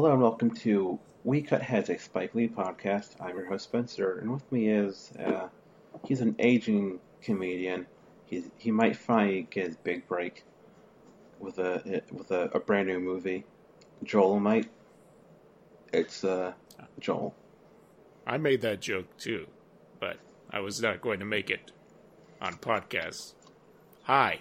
Hello and welcome to We Cut Heads, a Spike Lee podcast. I'm your host Spencer, and with me is he's an aging comedian. He might finally get his big break with a brand new movie. Joel might. It's Joel. I made that joke too, but I was not going to make it on podcasts. Hi.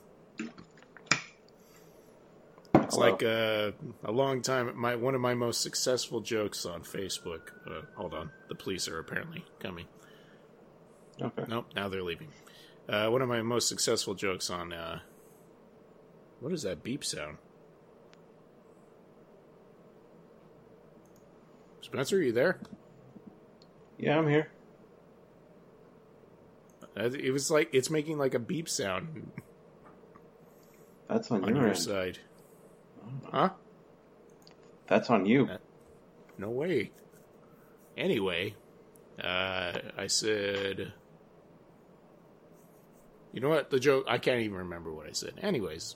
It's Hello. like a long time. One of my most successful jokes on Facebook. Hold on, the police are apparently coming. Okay. Nope, now they're leaving. One of my most successful jokes on. What is that beep sound? Spencer, are you there? Yeah, I'm here. It was like it's making like a beep sound That's on on your your end. side. Huh? That's on you. No way. Anyway, I said... You know what? The joke... I can't even remember what I said. Anyways.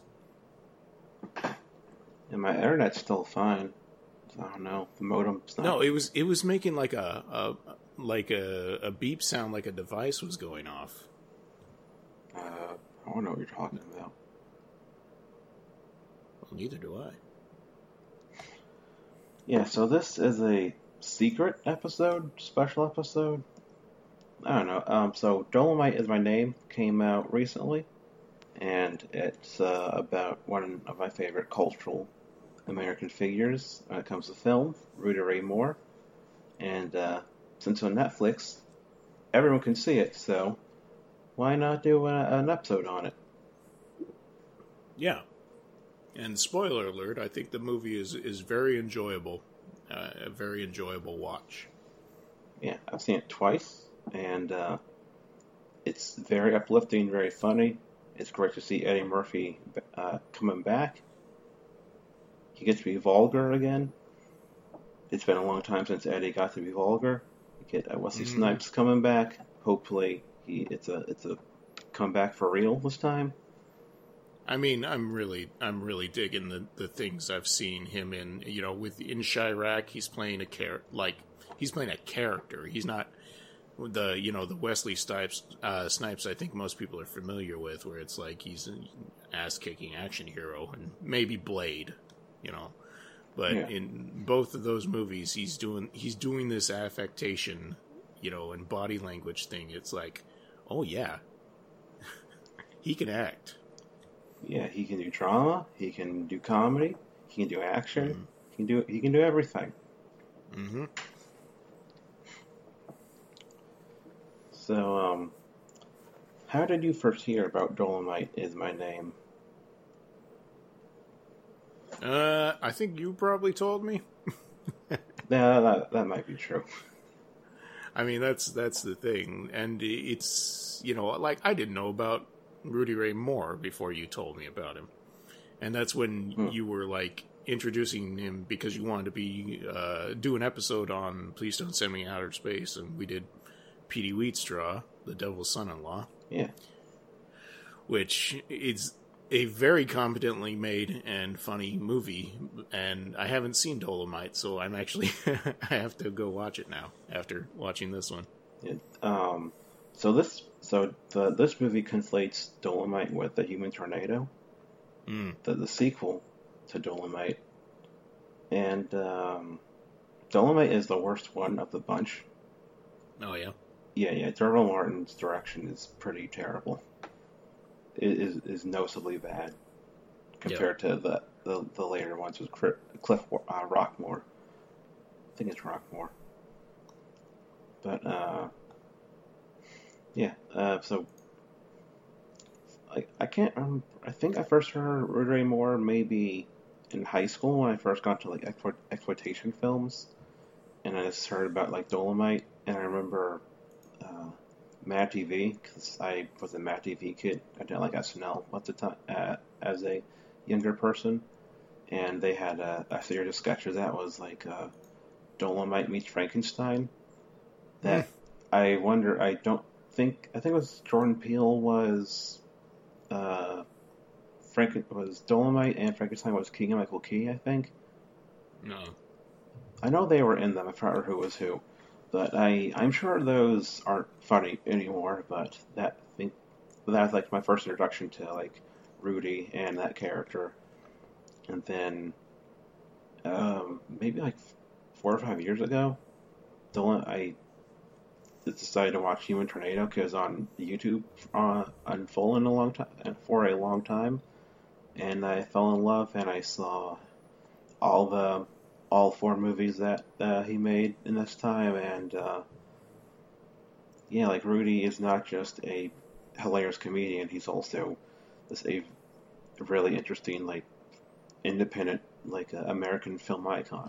And my internet's still fine. I don't know. The modem's not. No, it was making like a beep sound, like a device was going off. I don't know what you're talking about. Well, neither do I. Yeah, so this is a secret episode, special episode. I don't know. So Dolomite Is My Name came out recently, and it's about one of my favorite cultural American figures when it comes to film, Rudy Ray Moore. And since on Netflix, everyone can see it, so why not do an episode on it? Yeah. And spoiler alert, I think the movie is very enjoyable. A very enjoyable watch. Yeah, I've seen it twice, and it's very uplifting, very funny. It's great to see Eddie Murphy coming back. He gets to be vulgar again. It's been a long time since Eddie got to be vulgar. You get Wesley Snipes coming back. Hopefully, it's a comeback for real this time. I mean, I'm really digging the things I've seen him in. You know, in Chirac, he's playing a character. He's not the Wesley Snipes. Snipes, I think most people are familiar with, where it's like he's an ass-kicking action hero, and maybe Blade, But Yeah. in both of those movies, he's doing this affectation, and body language thing. It's like, oh yeah, he can act. Yeah, he can do drama. He can do comedy. He can do action. He can do everything. Mm-hmm. So, how did you first hear about Dolomite Is My Name? I think you probably told me. Yeah, that might be true. I mean, that's the thing, and it's like I didn't know about Rudy Ray Moore before you told me about him, and that's when you were like introducing him because you wanted to be do an episode on Please Don't Send Me Outer Space, and we did Petey Wheatstraw, the Devil's Son-in-Law, Yeah. which is a very competently made and funny movie, and I haven't seen Dolomite, so I'm actually I have to go watch it now after watching this one. This movie conflates Dolomite with The Human Tornado, the sequel to Dolomite, and Dolomite is the worst one of the bunch. Oh yeah. Yeah. Dermot Martin's direction is pretty terrible. It is noticeably bad compared to the later ones with Cliff Rockmore. I think it's Rockmore. But so I can't remember. I think I first heard Rudy Ray Moore maybe in high school when I first got to like exploitation films, and I just heard about like Dolomite, and I remember Mad TV, because I was a Mad TV kid. I didn't like SNL at the time as a younger person, and they had a series of sketches that was like Dolomite meets Frankenstein. That I wonder. I think it was Jordan Peele was was Dolomite and Frankenstein was Keegan Michael Key, I think. No. I know they were in them. I forgot who was who, but I'm sure those aren't funny anymore. But I think that's like my first introduction to like Rudy and that character, and then maybe like 4 or 5 years ago, the one I decided to watch Human Tornado because on YouTube on full in a long time for a long time, and I fell in love and I saw all the all four movies that he made in this time, and yeah, like Rudy is not just a hilarious comedian; he's also this a really interesting like independent like American film icon.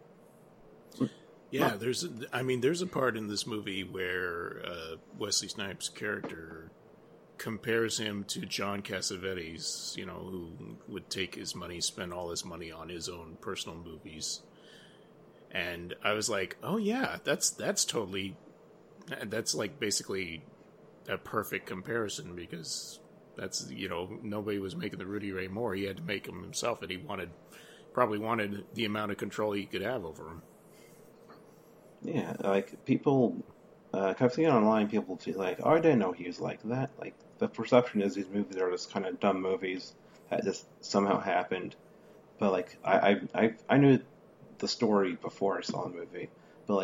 Yeah, there's a part in this movie where Wesley Snipes' character compares him to John Cassavetes, who would take his money, spend all his money on his own personal movies. And I was like, oh yeah, that's like basically a perfect comparison, because that's, nobody was making the Rudy Ray Moore. He had to make him himself, and he probably wanted the amount of control he could have over him. Yeah, like people, I've seen online people be like, "Oh, I didn't know he was like that." Like the perception is these movies are just kind of dumb movies that just somehow happened. But like I knew the story before I saw the movie, but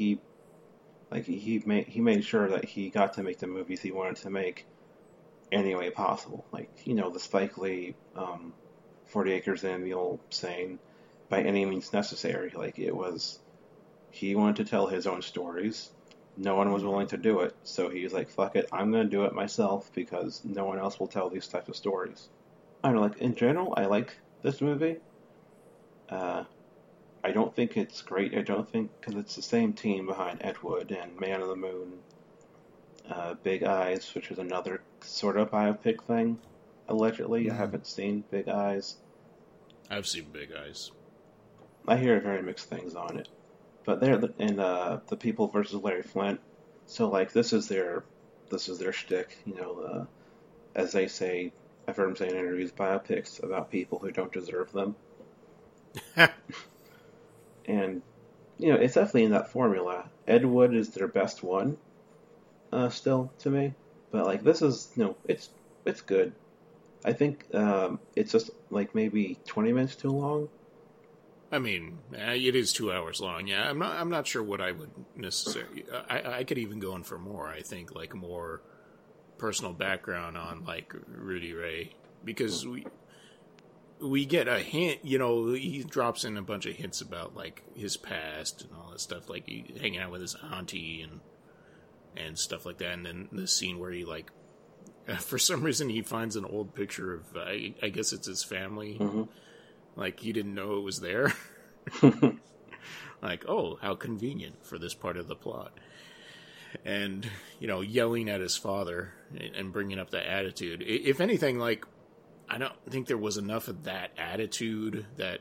he made sure that he got to make the movies he wanted to make any way possible. Like the Spike Lee, 40 Acres and a Mule saying, "By any means necessary." Like it was. He wanted to tell his own stories. No one was willing to do it, so he was like, fuck it, I'm going to do it myself because no one else will tell these types of stories. I don't know, like, in general, I like this movie. I don't think it's great. I don't think, because it's the same team behind Ed Wood and Man on the Moon, Big Eyes, which is another sort of biopic thing, allegedly. I haven't seen Big Eyes. I've seen Big Eyes. I hear very mixed things on it. But they're in The People versus Larry Flint, so like this is their shtick, as they say. I've heard them say in interviews, biopics about people who don't deserve them, and it's definitely in that formula. Ed Wood is their best one, still to me, but like this is it's good. I think it's just like maybe 20 minutes too long. I mean, it is 2 hours long. Yeah, I'm not sure what I would necessarily. I could even go in for more. I think like more personal background on like Rudy Ray, because we get a hint. He drops in a bunch of hints about like his past and all that stuff, like he hanging out with his auntie and stuff like that. And then the scene where he like, for some reason, he finds an old picture of I guess it's his family. Mm-hmm. Like, he didn't know it was there. Like, oh, how convenient for this part of the plot. And, yelling at his father and bringing up the attitude. If anything, like, I don't think there was enough of that attitude that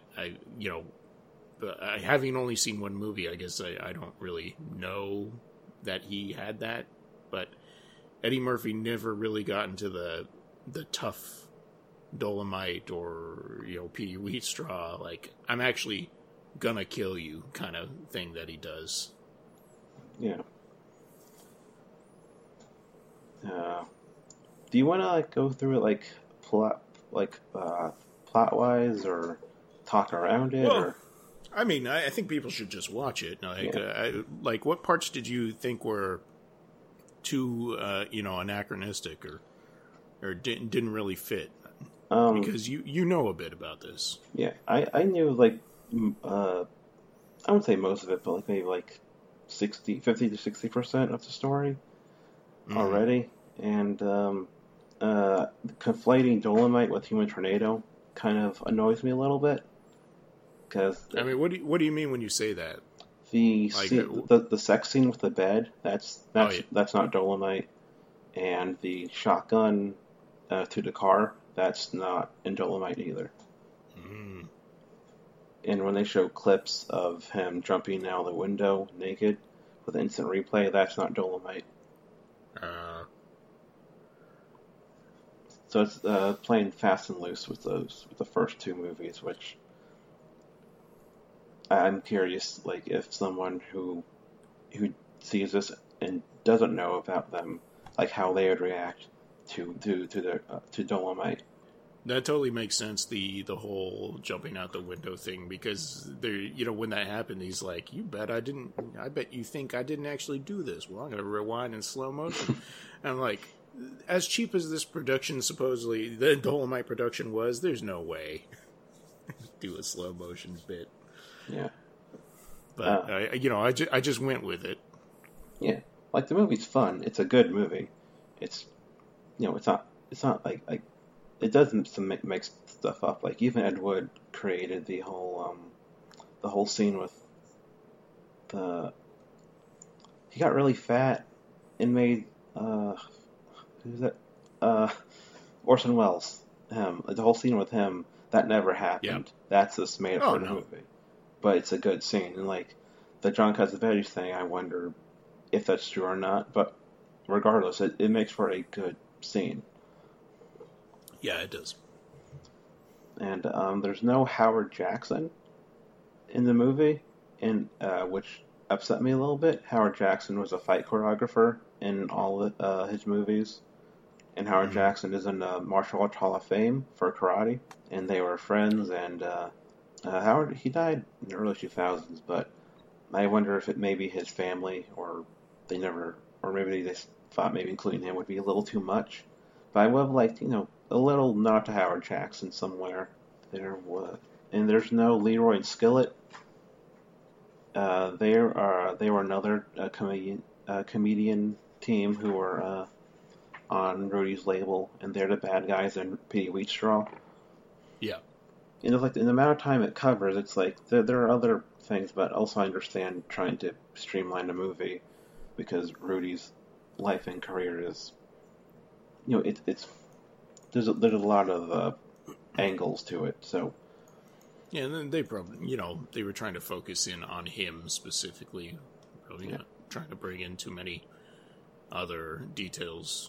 having only seen one movie, I guess I don't really know that he had that. But Eddie Murphy never really got into the tough Dolomite or Petey Wheatstraw, like I'm actually gonna kill you kind of thing that he does. Yeah. Do you want to like go through it like plot wise or talk around it? Well, or? I mean, I think people should just watch it. Like, what parts did you think were too anachronistic or didn't really fit? Because you know a bit about this. Yeah, I knew like I wouldn't say most of it, but like maybe like 50 to 60% of the story already, and conflating Dolomite with Human Tornado kind of annoys me a little bit. Because I mean, what do you mean when you say that? The sex scene with the bed that's not Dolomite, and the shotgun to the car. That's not in Dolomite either. Mm. And when they show clips of him jumping out the window naked with instant replay, that's not Dolomite. So it's playing fast and loose with the first two movies, which I'm curious, like if someone who sees this and doesn't know about them, like how they would react to Dolomite. That totally makes sense. The whole jumping out the window thing, because there, when that happened, he's like, "You bet I didn't. I bet you think I didn't actually do this. Well, I'm gonna rewind in slow motion." And I'm like, as cheap as this production supposedly the Dolomite production was, there's no way do a slow motion bit. Yeah, But I just went with it. yeah. Like the movie's fun. It's a good movie. It's it's not like it doesn't make stuff up. Like even Ed Wood created the whole scene with the he got really fat and made who's that Orson Welles the whole scene with him that never happened. Yeah. That's just made up Oh for the no. movie, but it's a good scene. And like the John Cassavetes thing, I wonder if that's true or not. But regardless, it makes for a good scene. Yeah, it does. And there's no Howard Jackson in the movie, and which upset me a little bit. Howard Jackson was a fight choreographer in all his movies, and Howard Jackson is in the Martial Arts Hall of Fame for karate, and they were friends. And Howard, he died in the early 2000s, but I wonder if it maybe his family or they never, or maybe they just thought maybe including him would be a little too much. But I would have liked, a little nod to Howard Jackson somewhere. There was, and there's no Leroy and Skillet. They were another comedian team who were on Rudy's label, and they're the bad guys in Petey Wheatstraw. Yeah. And it's like in the amount of time it covers, it's like there are other things, but also I understand trying to streamline the movie because Rudy's life and career is, it's there's a lot of angles to it. So Yeah, and then they probably, they were trying to focus in on him specifically, probably not trying to bring in too many other details.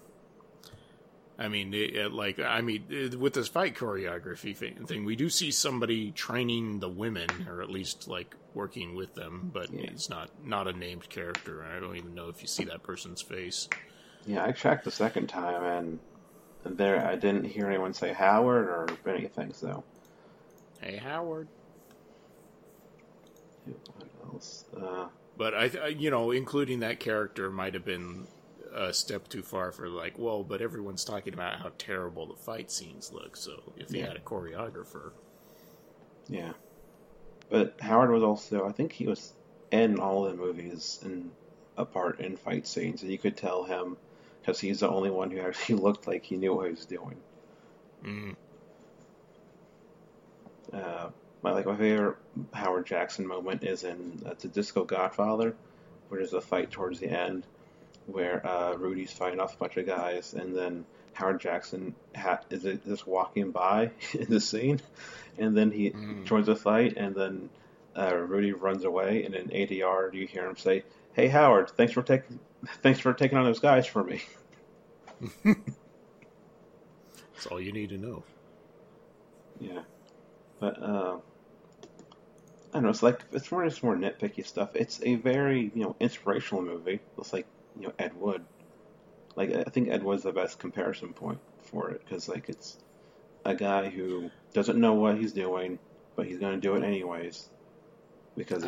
I mean, with this fight choreography thing, we do see somebody training the women, or at least like working with them, but it's not a named character. I don't even know if you see that person's face. Yeah, I checked the second time, and there I didn't hear anyone say Howard or anything. So, Hey, Howard. what else? But including that character might have been a step too far for but everyone's talking about how terrible the fight scenes look. So if they had a choreographer, yeah. But Howard was also, I think he was in all the movies and a part in fight scenes, and you could tell him because he's the only one who actually looked like he knew what he was doing. Mm. My favorite Howard Jackson moment is in the Disco Godfather, where there's a fight towards the end where Rudy's fighting off a bunch of guys, and then Howard Jackson is just walking by in the scene, and then he joins the fight, and then Rudy runs away, and in ADR you hear him say, "Hey Howard, thanks for taking on those guys for me." That's all you need to know. Yeah, but I don't know. It's more nitpicky stuff. It's a very inspirational movie. It's like Ed Wood. Like I think Ed Wood's the best comparison point for it because it's a guy who doesn't know what he's doing, but he's going to do it anyways because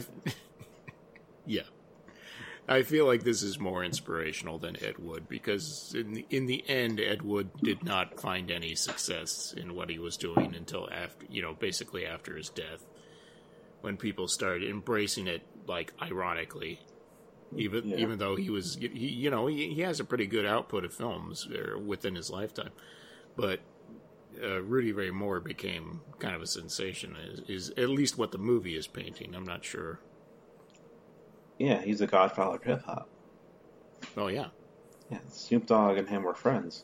yeah. I feel like this is more inspirational than Ed Wood because in the end, Ed Wood did not find any success in what he was doing until after, basically after his death, when people started embracing it, ironically, even though he has a pretty good output of films within his lifetime, but Rudy Ray Moore became kind of a sensation. Is at least what the movie is painting. I'm not sure. Yeah, he's the godfather of hip hop. Oh yeah. Yeah, Snoop Dogg and him were friends.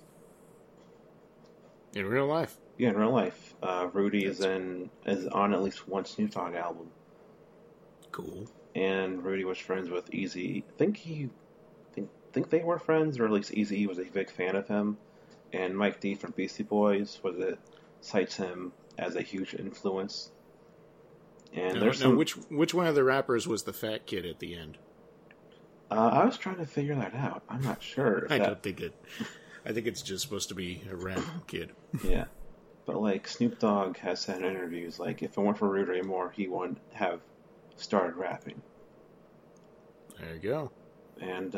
In real life. Yeah, in real life. Rudy is on at least one Snoop Dogg album. Cool. And Rudy was friends with Eazy. I think they were friends, or at least Eazy was a big fan of him. And Mike D from Beastie Boys cites him as a huge influence. And Now, there's some. which one of the rappers was the fat kid at the end? I was trying to figure that out. I'm not sure if I that. don't think it. I think it's just supposed to be a random kid. Yeah, but like Snoop Dogg has said in interviews, like if it weren't for Rudy Ray Moore, he wouldn't have started rapping. There you go. And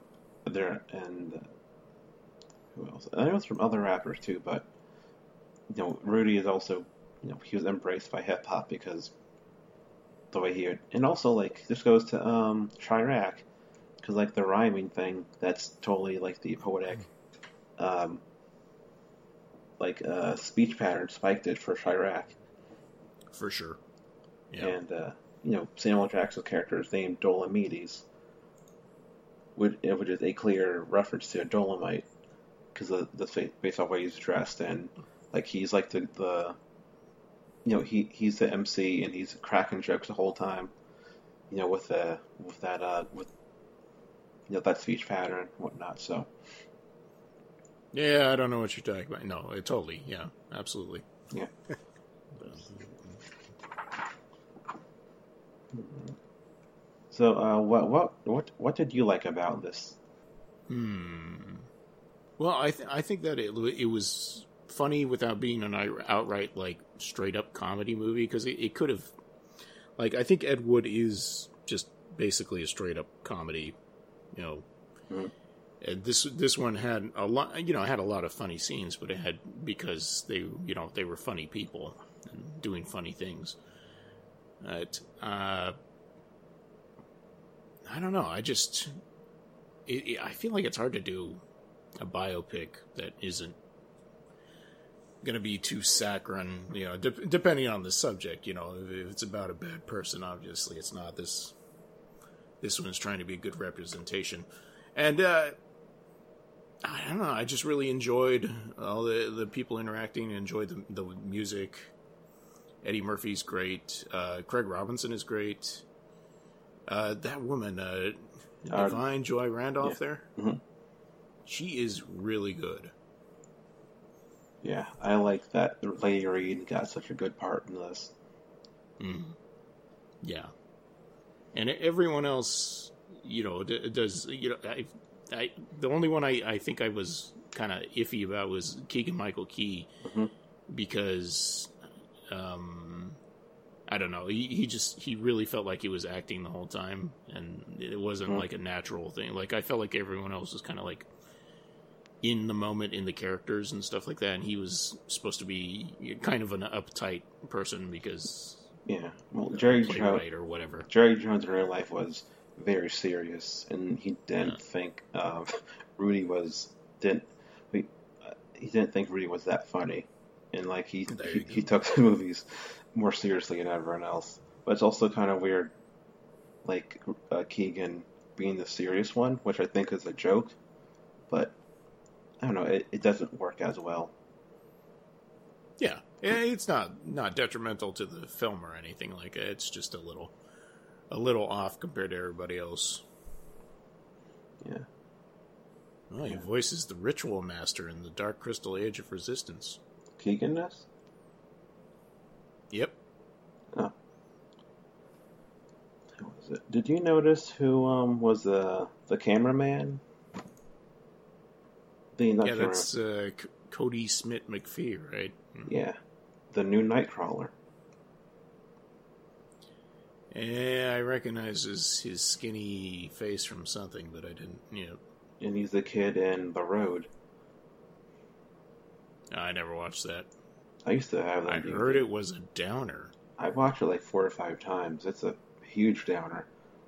who else? I know it's from other rappers too, but Rudy is also he was embraced by hip hop because the way he and also like this goes to Chirac because like the rhyming thing that's totally like the poetic um, speech pattern Spike did for Chirac. For sure. Yeah. And Samuel Jackson's character is named Dolomedes, which is a clear reference to a Dolomite because based off what he's dressed and like he's like the he's the MC and he's cracking jokes the whole time, with that speech pattern and whatnot. So yeah, I don't know what you're talking about. No, totally. Yeah, absolutely. yeah. So what did you like about this? Well, I think that it was funny without being an outright like straight up comedy movie because it could have, like, I think Ed Wood is just basically a straight up comedy, Mm-hmm. And this one had a lot, had a lot of funny scenes, but it had because they were funny people and doing funny things. But I don't know. I feel like it's hard to do a biopic that isn't going to be too saccharine, depending on the subject. If it's about a bad person, obviously it's not. This one's trying to be a good representation. And I don't know, I just really enjoyed all the people interacting, enjoyed the music. Eddie Murphy's great. Craig Robinson is great. That woman, Divine Joy Randolph, there, mm-hmm. she is really good. Yeah, I like that Lady Reed got such a good part in this. Mm. Yeah, and everyone else, does. I the only one I think I was kind of iffy about was Keegan-Michael Key, mm-hmm. because I don't know, he really felt like he was acting the whole time, and it wasn't like a natural thing. Like I felt like everyone else was kind of like in the moment, in the characters and stuff like that, and he was supposed to be kind of an uptight person because Jerry Jones or whatever. Jerry Jones in real life was very serious, and he didn't think Rudy didn't think Rudy was that funny, and like he took the movies more seriously than everyone else. But it's also kind of weird, like Keegan being the serious one, which I think is a joke, but I don't know, it doesn't work as well. Yeah, it's not detrimental to the film or anything like that. It's just a little off compared to everybody else. Yeah. Well, he voices the Ritual Master in the Dark Crystal Age of Resistance. Keegan does? Yep. Oh. Who was it? Did you notice who was the cameraman? That's Cody Smith McPhee, right? Yeah, the new Nightcrawler. Yeah, I recognize his skinny face from something, but I didn't. And he's the kid in The Road. I never watched that. I used to have that. I heard it was a downer. I watched it like 4 or 5 times. It's a huge downer.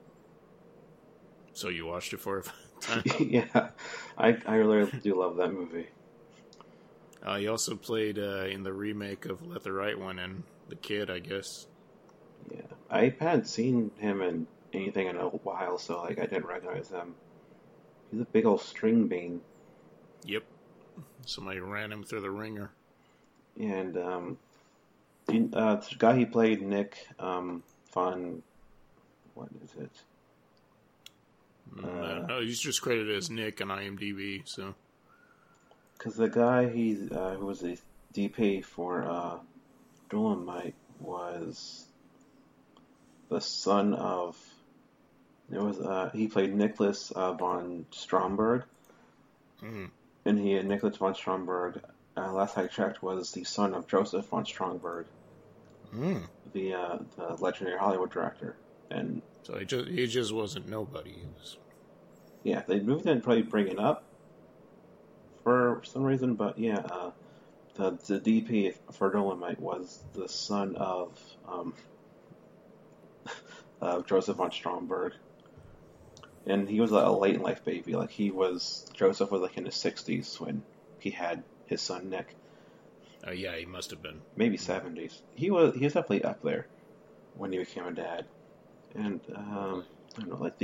So you watched it 4 or 5 times? Yeah, I really do love that movie. He also played in the remake of Let the Right One and The Kid, I guess. Yeah, I hadn't seen him in anything in a while, so like I didn't recognize him. He's a big old string bean. Yep. Somebody ran him through the ringer. And the guy he played, Nick Von, what is it? No, he's just credited as Nick on IMDb. So, because the guy who was the DP for Dolomite was the son of he played Nicholas von Stromberg, and Nicholas von Stromberg, last I checked, was the son of Joseph von Stromberg, the legendary Hollywood director. And so he just wasn't nobody. He was... Yeah, they moved in probably bring it up for some reason, but yeah, the DP for Dolomite was the son of Joseph von Stromberg, and he was a late in life baby. Like Joseph was like in his 60s when he had his son Nick. Oh yeah, he must have been maybe 70s. He was definitely up there when he became a dad, and I don't know, like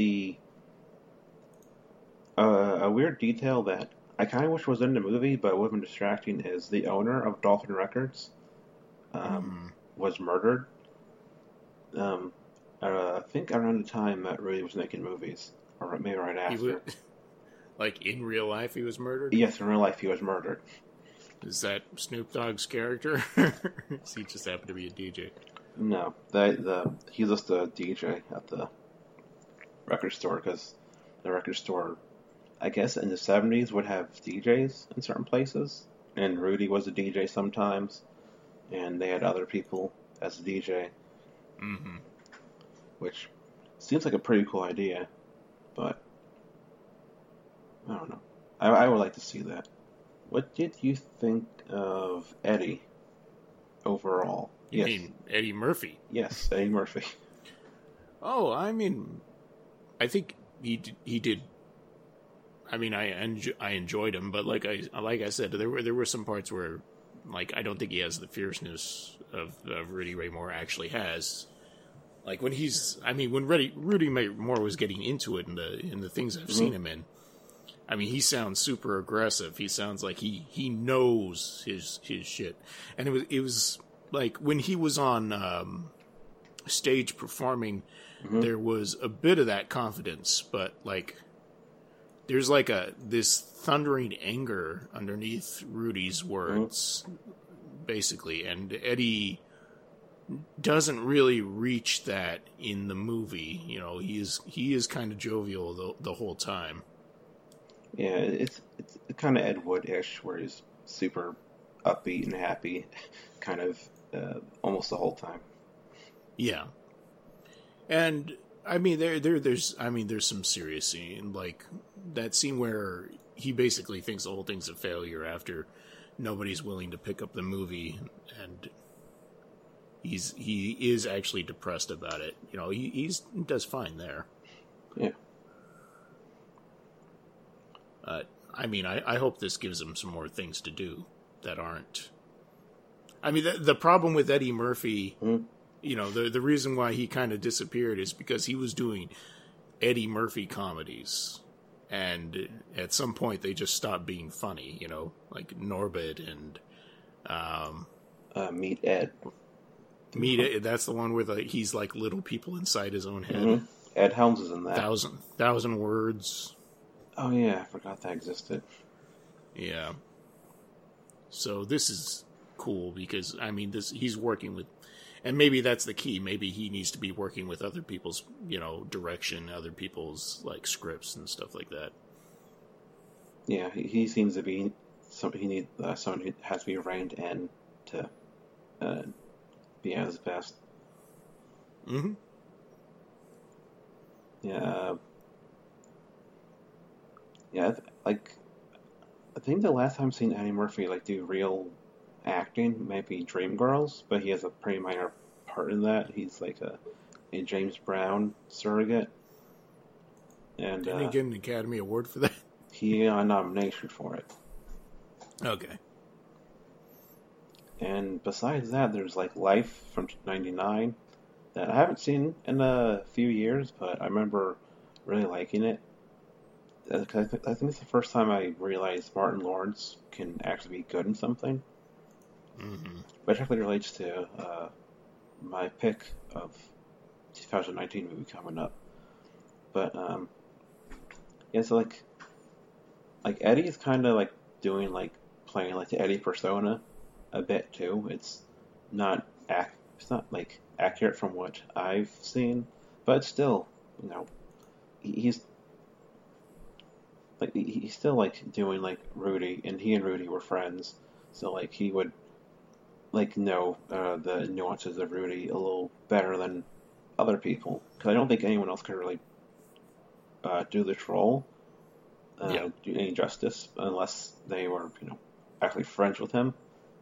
a weird detail that I kind of wish was in the movie, but would have been distracting, is the owner of Dolphin Records was murdered. I think around the time that Rudy was making movies, or maybe right after. Like in real life, he was murdered? Yes, in real life, he was murdered. Is that Snoop Dogg's character? Does he just happen to be a DJ? No, he's just a DJ at the record store, because the record store, I guess in the 70s, would have DJs in certain places, and Rudy was a DJ sometimes, and they had other people as a DJ, which seems like a pretty cool idea, but I don't know. I would like to see that. What did you think of Eddie overall? You mean Eddie Murphy? Yes, Eddie Murphy. Oh, I mean, I think he did. I mean, I enjoyed him, but like I said, there were some parts where, like, I don't think he has the fierceness of Rudy Ray Moore actually has. Like when Rudy Ray Moore was getting into it in the things I've seen him in. I mean, he sounds super aggressive. He sounds like he knows his shit. And it was like when he was on stage performing, there was a bit of that confidence, but like there's like this thundering anger underneath Rudy's words, basically, and Eddie doesn't really reach that in the movie. You know, he is kind of jovial the whole time. Yeah, it's kind of Ed Wood-ish, where he's super upbeat and happy, kind of almost the whole time. Yeah, and I mean there's some serious scene, like that scene where he basically thinks the whole thing's a failure after nobody's willing to pick up the movie, and he is actually depressed about it. You know, he does fine there. Yeah. I mean, I hope this gives him some more things to do that aren't... I mean, the problem with Eddie Murphy, you know, the reason why he kind of disappeared is because he was doing Eddie Murphy comedies. And at some point, they just stopped being funny, you know, like Norbit and... Meet Ed. Meet Ed, that's the one where he's like little people inside his own head. Ed Helms is in that. Thousand Words... Oh yeah, I forgot that existed. Yeah. So this is cool because, I mean, he's working with, and maybe that's the key. Maybe he needs to be working with other people's, you know, direction, other people's like scripts and stuff like that. Yeah, he seems to be he needs someone who has to be reined in to be at his best. Yeah. Yeah, I think the last time I've seen Eddie Murphy like do real acting might be Dreamgirls, but he has a pretty minor part in that. He's like a James Brown surrogate, and didn't he get an Academy Award for that? He got a nomination for it. Okay. And besides that, there's like Life from '99 that I haven't seen in a few years, but I remember really liking it. I think it's the first time I realized Martin Lawrence can actually be good in something. Which actually relates to my pick of 2019 movie coming up. But yeah, so like Eddie is kind of like doing like playing like the Eddie persona a bit too. It's not it's not like accurate from what I've seen, but still, you know, he's like he's still like doing like Rudy, and he and Rudy were friends, so like he would like know the nuances of Rudy a little better than other people, because I don't think anyone else could really do this role, Yeah. do any justice unless they were, actually friends with him.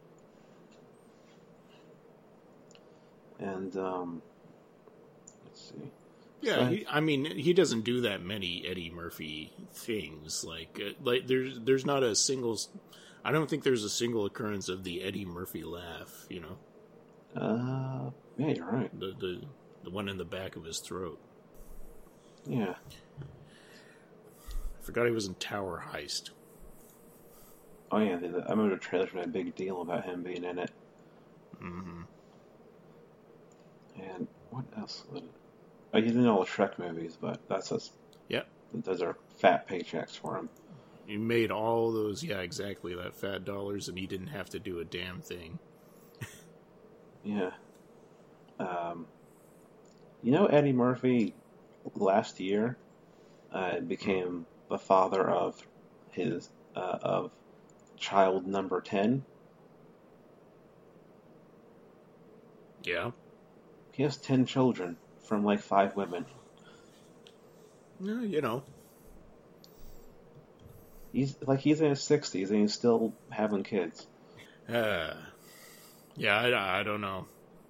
And let's see. Yeah, I mean, he doesn't do that many Eddie Murphy things. Like there's not a single. I don't think there's a single occurrence of the Eddie Murphy laugh. Yeah, you're right. The one in the back of his throat. Yeah. I forgot he was in Tower Heist. Oh yeah, I remember the trailers made a big deal about him being in it. Mm-hmm. And what else? Oh, he's in all the Shrek movies, but that's just those are fat paychecks for him. He made all those, exactly, that fat dollars, and he didn't have to do a damn thing. Yeah. Eddie Murphy last year became the father of his of child number 10. Yeah. He has 10 children from like 5 women. No, He's in his 60s and he's still having kids. Yeah, I don't know.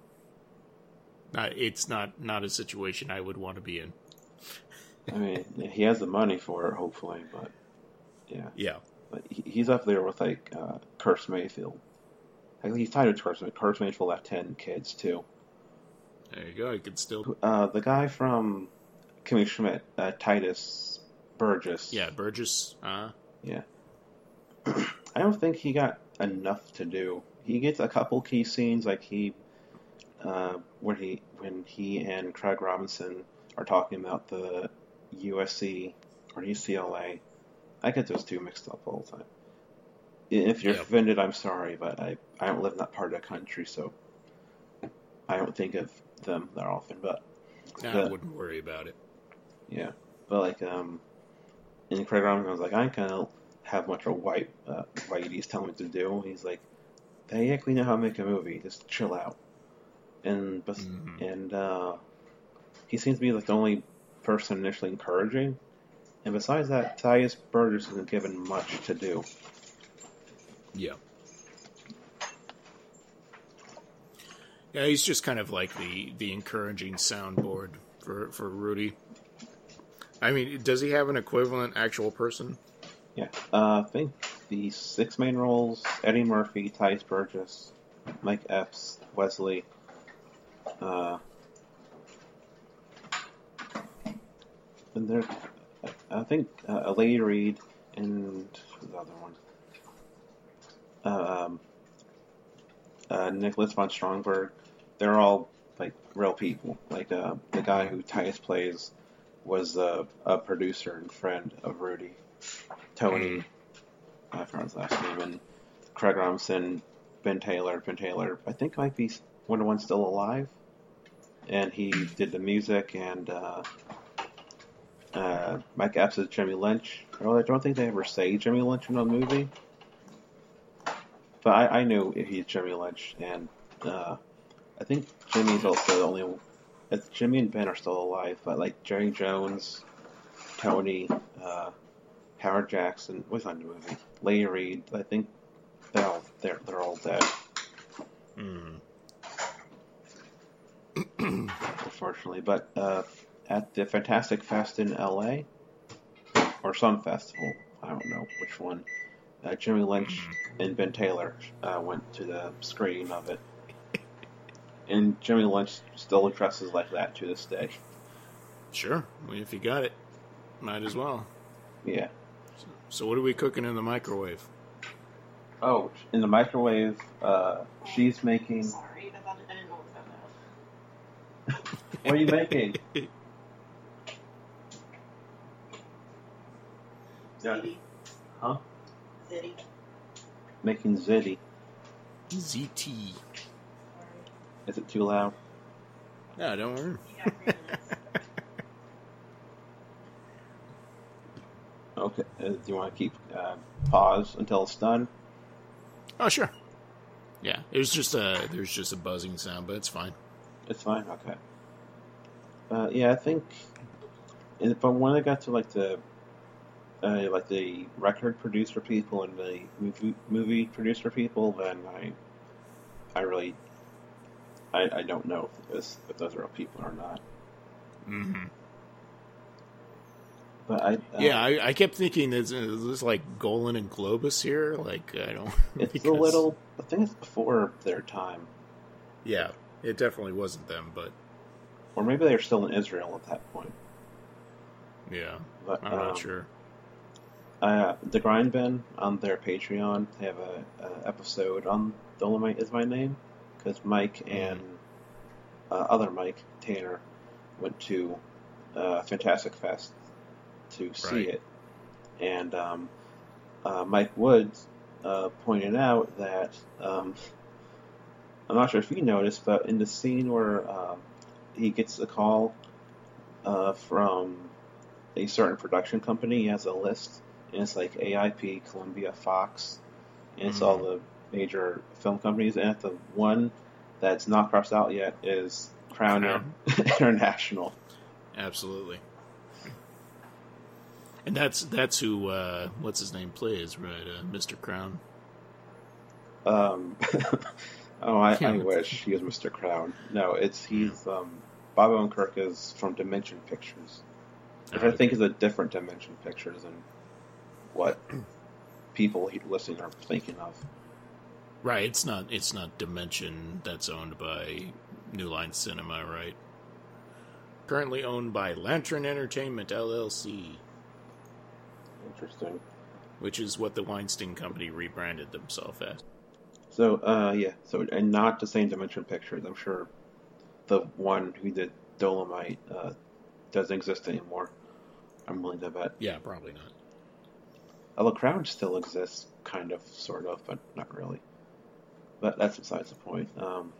It's not a situation I would want to be in. I mean, he has the money for it, hopefully, but yeah. Yeah. But he's up there with like Curtis Mayfield. He's tied with Curtis. Curtis Mayfield had 10 kids too. There you go. You could still. The guy from Kimmy Schmidt, Titus Burgess. Yeah, Burgess. Yeah. I don't think he got enough to do. He gets a couple key scenes, like when he and Craig Robinson are talking about the USC or UCLA. I get those two mixed up all the time. If you're offended, I'm sorry, but I don't live in that part of the country, so I don't think of them that often. But I wouldn't worry about it. Yeah, but like and Craig Robinson was like, I can't have much of whiteies tell me to do. He's like, they actually know how to make a movie. Just chill out. And he seems to be like the only person initially encouraging. And besides that, Titus Burgess isn't given much to do. Yeah. Yeah, he's just kind of like the encouraging soundboard for Rudy. I mean, does he have an equivalent actual person? Yeah. I think the 6 main roles, Eddie Murphy, Titus Burgess, Mike Epps, Wesley, and there, I think a Lady Reed and who's the other one? Nicholas von Stromberg. They're all like real people. Like the guy who Titus plays was a producer and friend of Rudy. Tony, I forgot his last name, and Craig Robinson, Ben Taylor, I think might be one of the ones still alive. And he did the music, and Mike Epps is Jimmy Lynch. Well, I don't think they ever say Jimmy Lynch in the movie. But I knew he's Jimmy Lynch, and I think Jimmy's also the only. Jimmy and Ben are still alive, but like Jerry Jones, Tony, Howard Jackson, what's on the movie? Lady Reed, I think they're all dead. Unfortunately, but at the Fantastic Fest in LA, or some festival, I don't know which one, Jimmy Lynch and Ben Taylor went to the screening of it. And Jimmy Lynch still dresses like that to this day. Sure. Well, if you got it, might as well. Yeah. So what are we cooking in the microwave? Oh, in the microwave, she's making... Sorry, I didn't know what that was. What are you making? Ziti. Huh? Ziti. Making ziti. ZT. Is it too loud? No, don't worry. Yeah, it really is. Okay. Do you want to keep pause until it's done? Oh, sure. Yeah, there's just a buzzing sound, but it's fine. It's fine. Okay. Yeah, I think. But when I got to like the record producer people and the movie producer people, then I really I don't know if those are real people or not. Mm-hmm. But I kept thinking is this like Golan and Globus here? like I don't. It's because, a little. I think it's before their time, Yeah, it definitely wasn't them, but or maybe they're still in Israel at that point. yeah, But I'm not sure. The Grind Bin on their Patreon, they have a episode on Dolomite Is My Name, because Mike and other Mike Tanner went to Fantastic Fest to see Right. it, and Mike Woods pointed out that I'm not sure if you noticed, but in the scene where he gets a call from a certain production company, he has a list, and it's like AIP, Columbia, Fox, and it's all the major film companies, and the one that's not crossed out yet is Crown. International. Absolutely. And that's who what's his name plays, right? Mr. Crown. I wish he was Mr. Crown. No, he's Bob Odenkirk is from Dimension Pictures, which I think is a different Dimension Pictures than what people listening are thinking of. Right, it's not Dimension that's owned by New Line Cinema, right? Currently owned by Lantern Entertainment LLC, Interesting. which is what the Weinstein Company rebranded themselves as. So, and not the same Dimension Pictures. I'm sure the one who did Dolomite doesn't exist anymore. I'm willing to bet. Yeah, probably not. Although Crown still exists, kind of, sort of, but not really. But that's besides the point.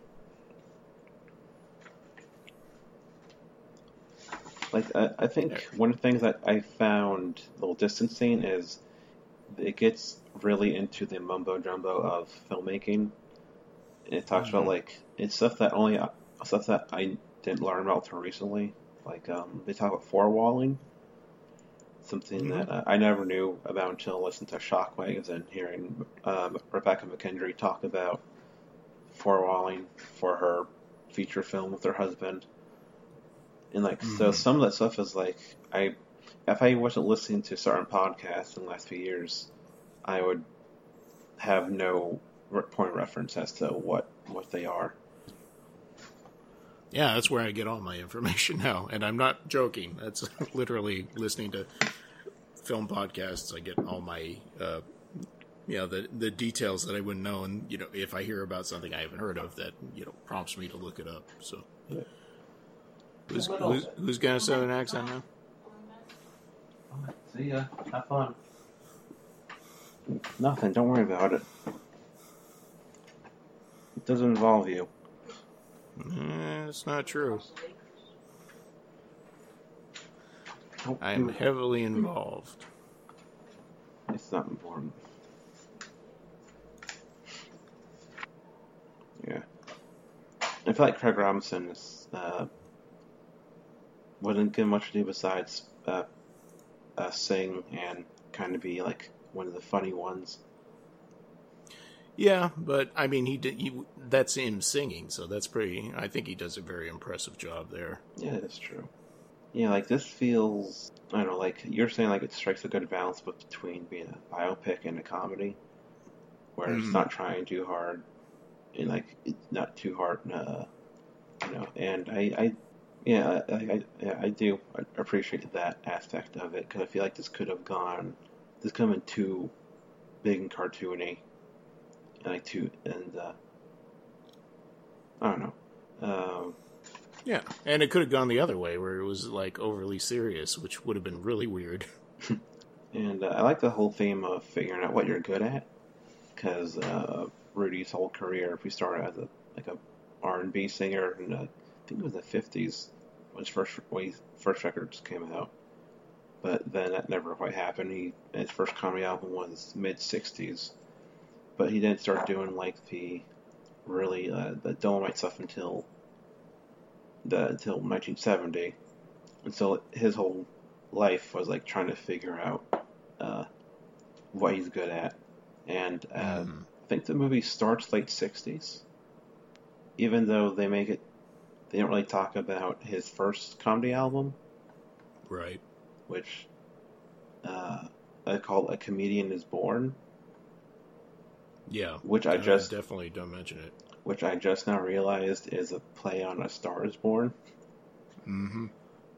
I think one of the things that I found a little distancing is it gets really into the mumbo jumbo of filmmaking. And it talks about it's stuff that I didn't learn about until recently. They talk about four-walling, something that I never knew about until listening to Shockwaves and hearing Rebecca McKendry talk about four-walling for her feature film with her husband. And so some of that stuff is if I wasn't listening to certain podcasts in the last few years, I would have no point of reference as to what they are. Yeah, that's where I get all my information now, and I'm not joking. That's literally listening to film podcasts. I get all my, the details that I wouldn't know, and if I hear about something I haven't heard of, that prompts me to look it up. So, Yeah. who's got a southern accent now? See ya. Have fun. Nothing. Don't worry about it. It doesn't involve you. It's not true. Don't I am do it. heavily involved. It's not important. Yeah. I feel like Craig Robinson wouldn't get much to do besides sing and kind of be like one of the funny ones. Yeah, but I mean, that's him singing, so that's pretty. I think he does a very impressive job there. Yeah, that's true. Yeah, this feels, I don't know, you're saying it strikes a good balance between being a biopic and a comedy, where it's not trying too hard, and it's not too hard, and I do appreciate that aspect of it, because I feel like this could have been too big and cartoony, and I don't know. Yeah, and it could have gone the other way, where it was overly serious, which would have been really weird. And I like the whole theme of figuring out what you're good at, because Rudy's whole career, if we started as R&B singer, and I think it was the 50s when his first records came out. But then that never quite happened. His first comedy album was mid 60s, but he didn't start doing like the Dolomite stuff until 1970. And so his whole life was like trying to figure out what he's good at. And I think the movie starts late 60s, even though they don't really talk about his first comedy album, Right. which I call A Comedian Is Born. Yeah. Which I just definitely don't mention it. Which I just now realized is a play on A Star Is Born. Mm-hmm.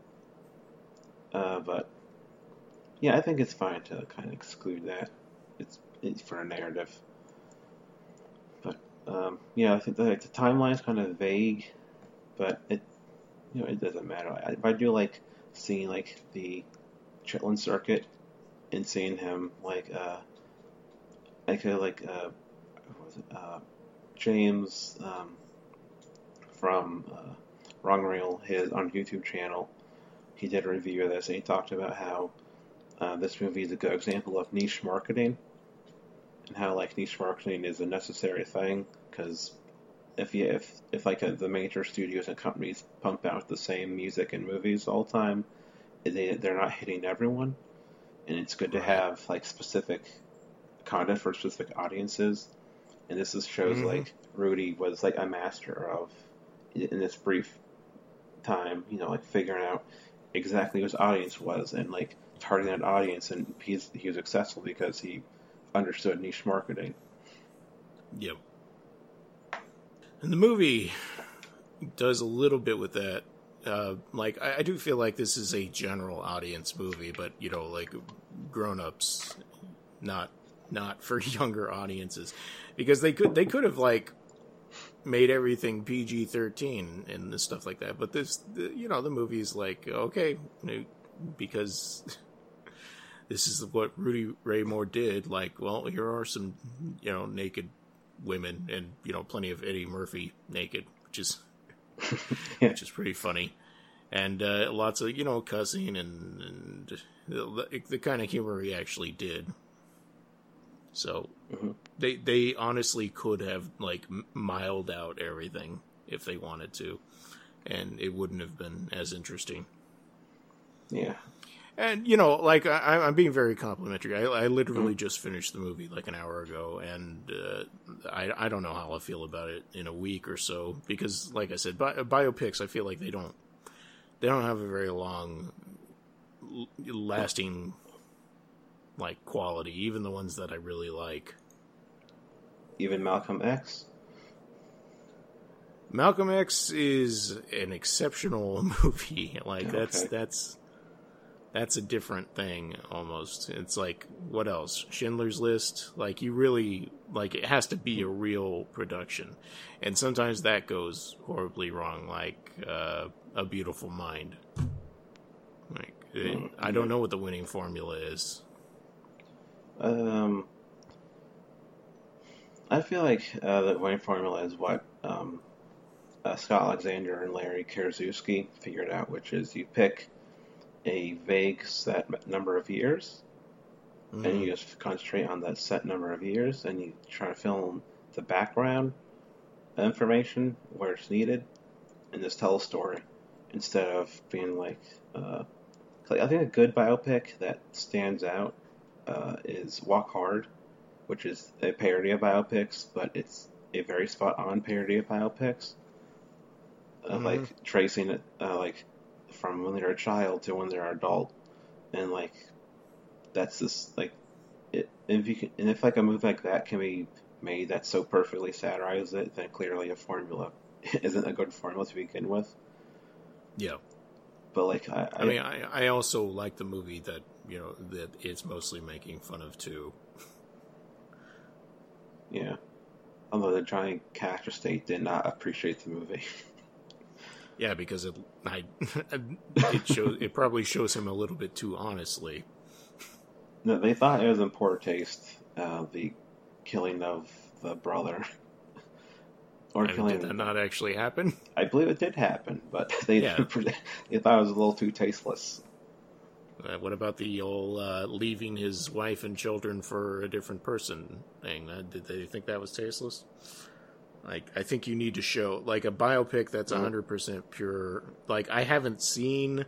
But yeah, I think it's fine to kind of exclude that. It's for a narrative. But yeah, I think the timeline is kind of vague, but it doesn't matter. I do like seeing like the Chitlin Circuit and seeing him James from Wrong Reel, his on YouTube channel. He did a review of this, and he talked about how this movie is a good example of niche marketing, and how like niche marketing is a necessary thing, because if the major studios and companies pump out the same music and movies all the time, they're not hitting everyone, and it's good to have like specific content for specific audiences. And this shows like Rudy was like a master of, in this brief time, like figuring out exactly what his audience was and like targeting that audience, and he was successful because he understood niche marketing. Yep. And the movie does a little bit with that. I do feel like this is a general audience movie, but like grown-ups, not for younger audiences, because they could have like made everything PG-13 and stuff like that. But the movie is like, okay, because this is what Rudy Ray Moore did. Like, well, here are some, naked women and, plenty of Eddie Murphy naked, which is pretty funny. And lots of, cussing and the kind of humor he actually did. So they honestly could have like miled out everything if they wanted to, and it wouldn't have been as interesting. Yeah. And I'm being very complimentary. I literally just finished the movie like an hour ago, and I don't know how I'll feel about it in a week or so, because like I said, biopics, I feel like they don't have a very long lasting like quality, even the ones that I really like. Even Malcolm X? Malcolm X is an exceptional movie. Like that's a different thing almost. It's like, what else? Schindler's List? Like, you really, like, it has to be a real production. And sometimes that goes horribly wrong, like A Beautiful Mind. Like, I don't know what the winning formula is. I feel like the winning formula is what Scott Alexander and Larry Karaszewski figured out, which is you pick a vague set number of years, and you just concentrate on that set number of years, and you try to film the background information where it's needed, and just tell a story instead of being like I think a good biopic that stands out is Walk Hard, which is a parody of biopics, but it's a very spot-on parody of biopics, like tracing it like from when they're a child to when they're an adult, and like that's just like it. If like a movie like that can be made that so perfectly satirizes it, then clearly a formula isn't a good formula to begin with. Yeah. But like I also like the movie that that it's mostly making fun of too. Yeah. Although the Johnny Cash estate did not appreciate the movie. Yeah, because it probably shows him a little bit too honestly. No, they thought it was in poor taste, the killing of the brother. Or I mean, killing. did that not actually happen? I believe it did happen, but they Yeah. they thought it was a little too tasteless. What about the old leaving his wife and children for a different person thing? Did they think that was tasteless? Like, I think you need to show, like, a biopic that's 100% pure. Like, I haven't seen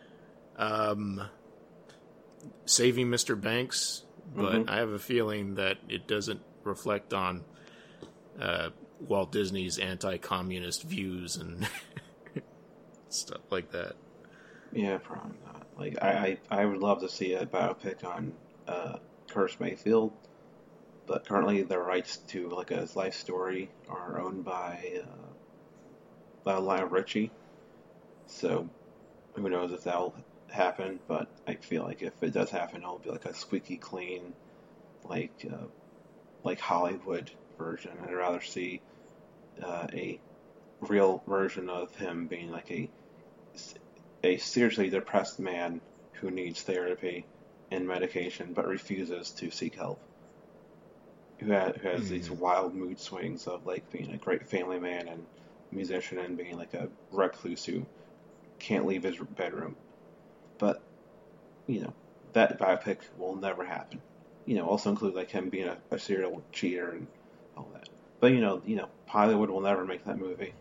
Saving Mr. Banks, but I have a feeling that it doesn't reflect on Walt Disney's anti-communist views and stuff like that. Yeah, probably not. Like I would love to see a biopic on Curtis Mayfield, but currently the rights to like his life story are owned by Lionel Richie. So who knows if that'll happen? But I feel like if it does happen, it'll be like a squeaky clean, like Hollywood version. I'd rather see a real version of him being like a seriously depressed man who needs therapy and medication but refuses to seek help. Who has these wild mood swings of like being a great family man and musician and being like a recluse who can't leave his bedroom. But, that biopic will never happen. Also include like him being a serial cheater and all that. But Hollywood will never make that movie.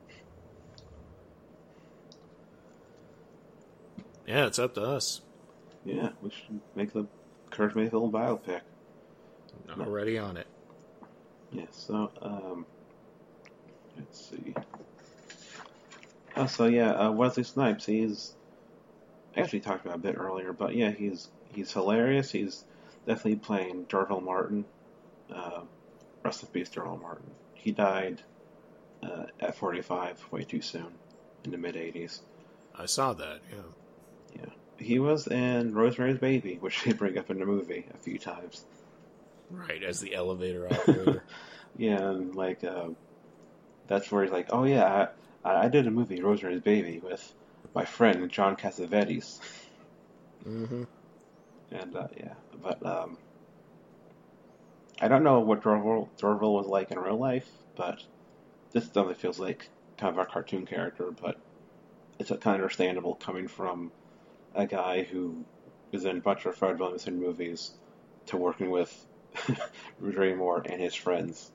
Yeah, it's up to us. Yeah, we should make the Curtis Mayfield biopic. I'm already on it. Yeah, so, let's see. Wesley Snipes, he's actually talked about a bit earlier, but yeah, he's hilarious. He's definitely playing D'Urville Martin. Rest in peace, D'Urville Martin. He died at 45, way too soon, in the mid-'80s. I saw that, yeah. Yeah. He was in Rosemary's Baby, which they bring up in the movie a few times. Right, as the elevator operator. Yeah, and that's where he's like, oh yeah, I did a movie, Rosemary's Baby, with my friend John Cassavetes. Mm-hmm. And but I don't know what D'Urville was like in real life, but this definitely feels like kind of a cartoon character, but it's kind of understandable coming from a guy who is in a bunch of Fred Williamson movies to working with Rudy Ray Moore and his friends.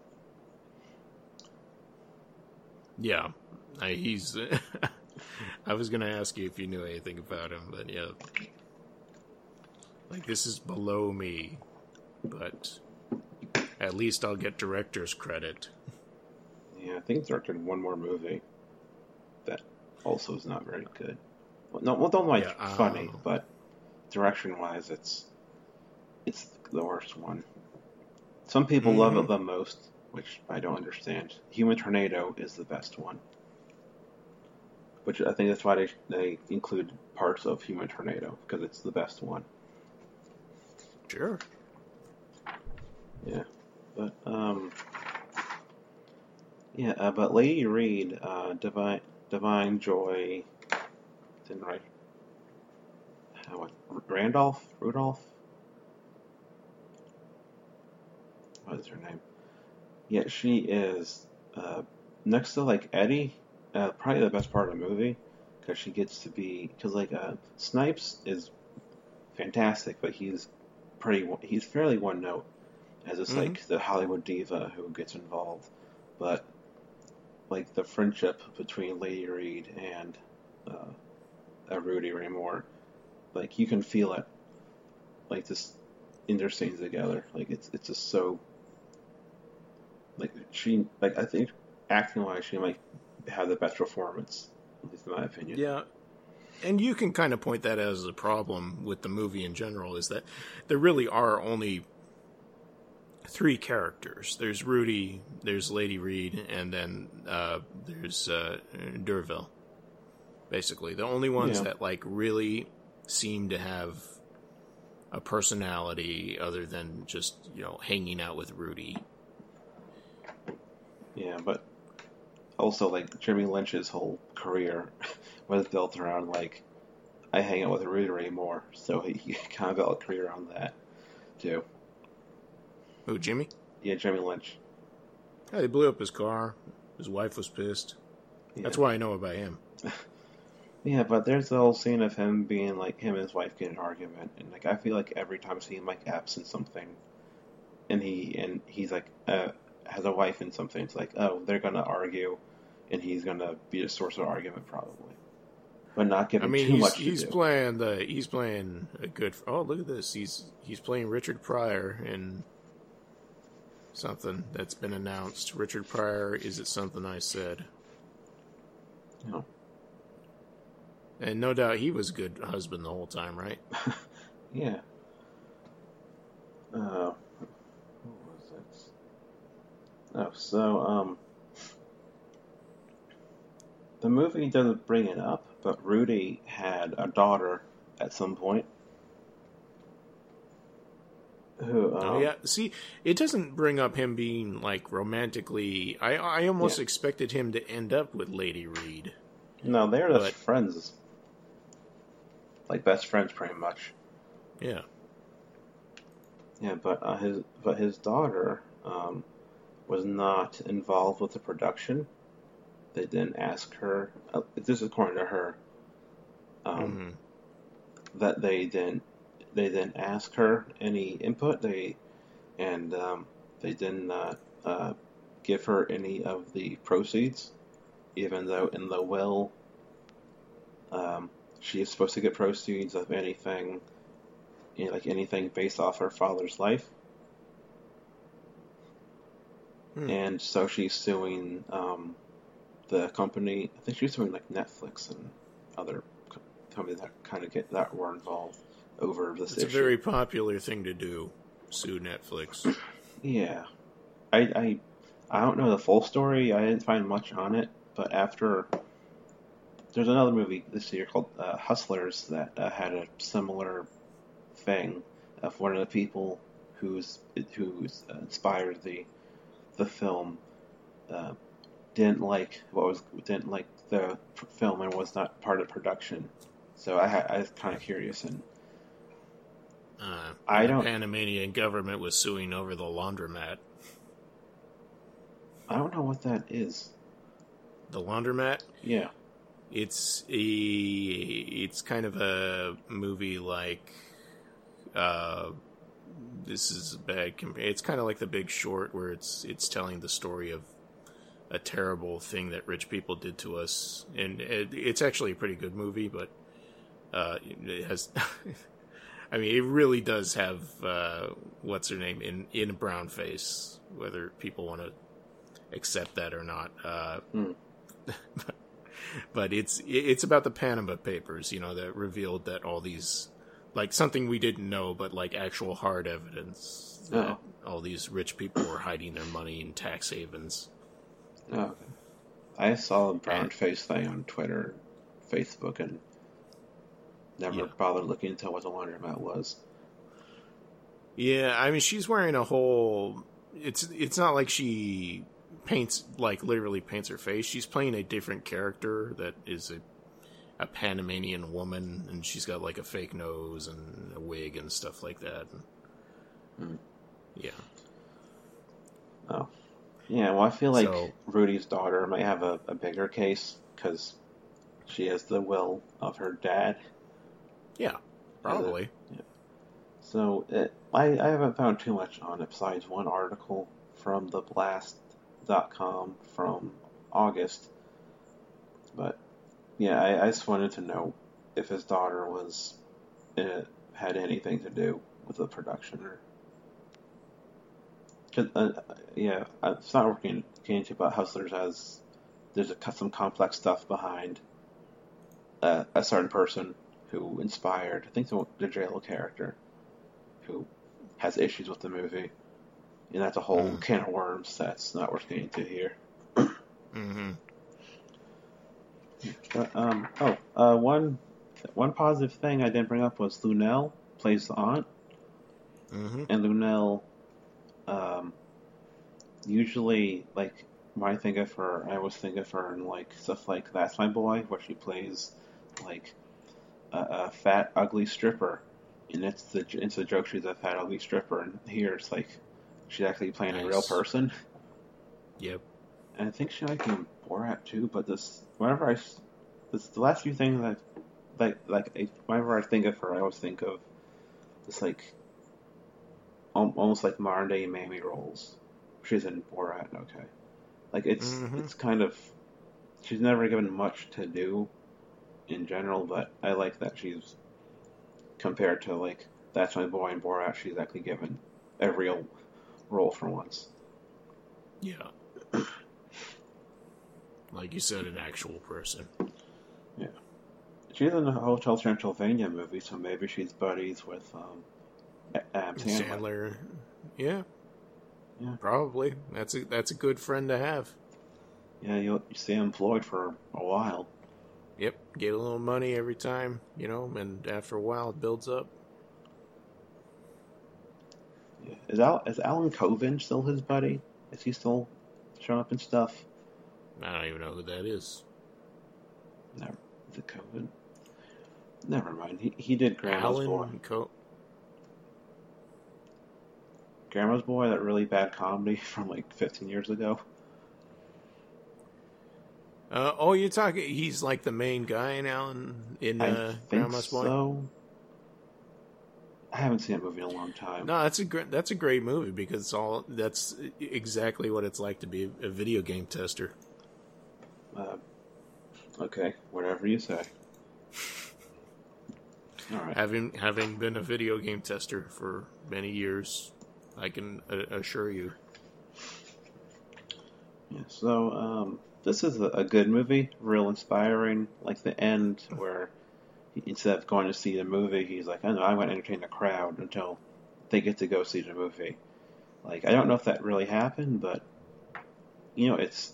Yeah, he's. I was going to ask you if you knew anything about him, but yeah. Like, this is below me, but at least I'll get director's credit. Yeah, I think he directed one more movie that also is not very good. Don't funny, but direction-wise, it's the worst one. Some people love it the most, which I don't understand. Human Tornado is the best one, which I think that's why they include parts of Human Tornado, because it's the best one. Sure. Yeah, but but Lady Reed, Divine Joy, didn't write. Rudolph? What is her name? Yeah, she is next to like Eddie, probably the best part of the movie, because she gets to be Snipes is fantastic, but he's fairly one note as it's like the Hollywood diva who gets involved, but like the friendship between Lady Reed and Rudy Ray Moore, like you can feel it, like just in their scenes together. Like it's just so. Like I think acting wise, she might have the best performance, at least in my opinion. Yeah, and you can kind of point that as a problem with the movie in general, is that there really are only three characters. There's Rudy, there's Lady Reed, and then there's D'Urville. Basically, the only ones that like really seem to have a personality other than just hanging out with Rudy. Yeah, but also like Jimmy Lynch's whole career was built around like I hang out with Rudy Ray Moore, so he kind of built a career around that too. Who, Jimmy? Yeah, Jimmy Lynch. Yeah, they blew up his car. His wife was pissed. Yeah. That's why I know about him. Yeah, but there's the whole scene of him being like him and his wife get in an argument, and like I feel like every time I see him like absent something, and he's like has a wife in something, it's like, oh, they're gonna argue, and he's gonna be a source of argument probably, but not given too much to he's do. he's playing a good. Oh, look at this! He's playing Richard Pryor in something that's been announced. Richard Pryor, Is It Something I Said? No. And no doubt he was a good husband the whole time, right? Yeah. What was it? Oh, so the movie doesn't bring it up, but Rudy had a daughter at some point. Who? Oh yeah. See, it doesn't bring up him being like romantically. I almost expected him to end up with Lady Reed. No, they're just friends. Like best friends, pretty much. Yeah. Yeah, but his daughter was not involved with the production. They didn't ask her. This is according to her. That they didn't ask her any input. They didn't give her any of the proceeds, even though in the will. She is supposed to get proceeds of anything, like anything based off her father's life. And so she's suing the company. I think she's suing like Netflix and other companies that kind of were involved over this issue. It's a very popular thing to do, sue Netflix. Yeah, I don't know the full story. I didn't find much on it, but after. There's another movie this year called Hustlers that had a similar thing of one of the people who's inspired the film didn't like the film and was not part of production. So I was kind of curious, and the Panamanian government was suing over the laundromat. I don't know what that is. The laundromat? Yeah. It's kind of a movie like this is a bad it's kind of like The Big Short, where it's telling the story of a terrible thing that rich people did to us, and it's actually a pretty good movie, but it has I mean, it really does have what's her name in a brown face, whether people want to accept that or not. But it's about the Panama Papers, that revealed that all these, like something we didn't know, but like actual hard evidence that all these rich people were hiding their money in tax havens. Oh, okay. I saw a brown face thing on Twitter, Facebook, and never bothered looking into what the laundromat was. Yeah, I mean, she's wearing a whole. It's not like she literally paints her face. She's playing a different character that is a Panamanian woman, and she's got like a fake nose and a wig and stuff like that. Yeah. Oh. Yeah, well, I feel like Rudy's daughter might have a bigger case, because she has the will of her dad. Yeah, probably. Yeah. So, I haven't found too much on it besides one article from theblast.com from August. But, yeah, I just wanted to know if his daughter had anything to do with the production, or... it's not working into, but Hustlers there's some complex stuff behind a certain person who inspired, I think, the J-Lo character, who has issues with the movie, and that's a whole can of worms that's not worth getting into here. Mm-hmm. But, one positive thing I didn't bring up was Lunel plays the aunt, and Lunel. Usually, like, when I think of her, I always think of her in, like, stuff like That's My Boy, where she plays, like, a fat, ugly stripper. And it's the joke, she's a fat, ugly stripper. And here it's like, she's actually playing a real person. Yep. and I think she might be in Borat too. But the last few things whenever I think of her, I always think of this like almost like modern day Mammy roles. She's in Borat, okay. Like it's kind of she's never given much to do in general, but I like that she's compared to like That's My Boy and Borat, she's actually given a real role for once. Yeah. Like you said, an actual person. Yeah. She's in the Hotel Transylvania movie, so maybe she's buddies with Adam Sandler. Yeah. Yeah. Probably. That's a good friend to have. Yeah, you stay employed for a while. Yep. Get a little money every time, and after a while it builds up. Yeah. Is Alan Coven still his buddy? Is he still showing up and stuff? I don't even know who that is. Never. Is it Coven? Never mind. He did Grandma's Boy. Grandma's Boy, that really bad comedy from like 15 years ago. You're talking. He's like the main guy in Grandma's Boy. So. I haven't seen that movie in a long time. No, that's a great movie because that's exactly what it's like to be a video game tester. Okay, whatever you say. All right. Having been a video game tester for many years, I can assure you. Yeah. So this is a good movie, real inspiring. Like the end where instead of going to see the movie, he's like, I know I'm going to entertain the crowd until they get to go see the movie. Like I don't know if that really happened, but it's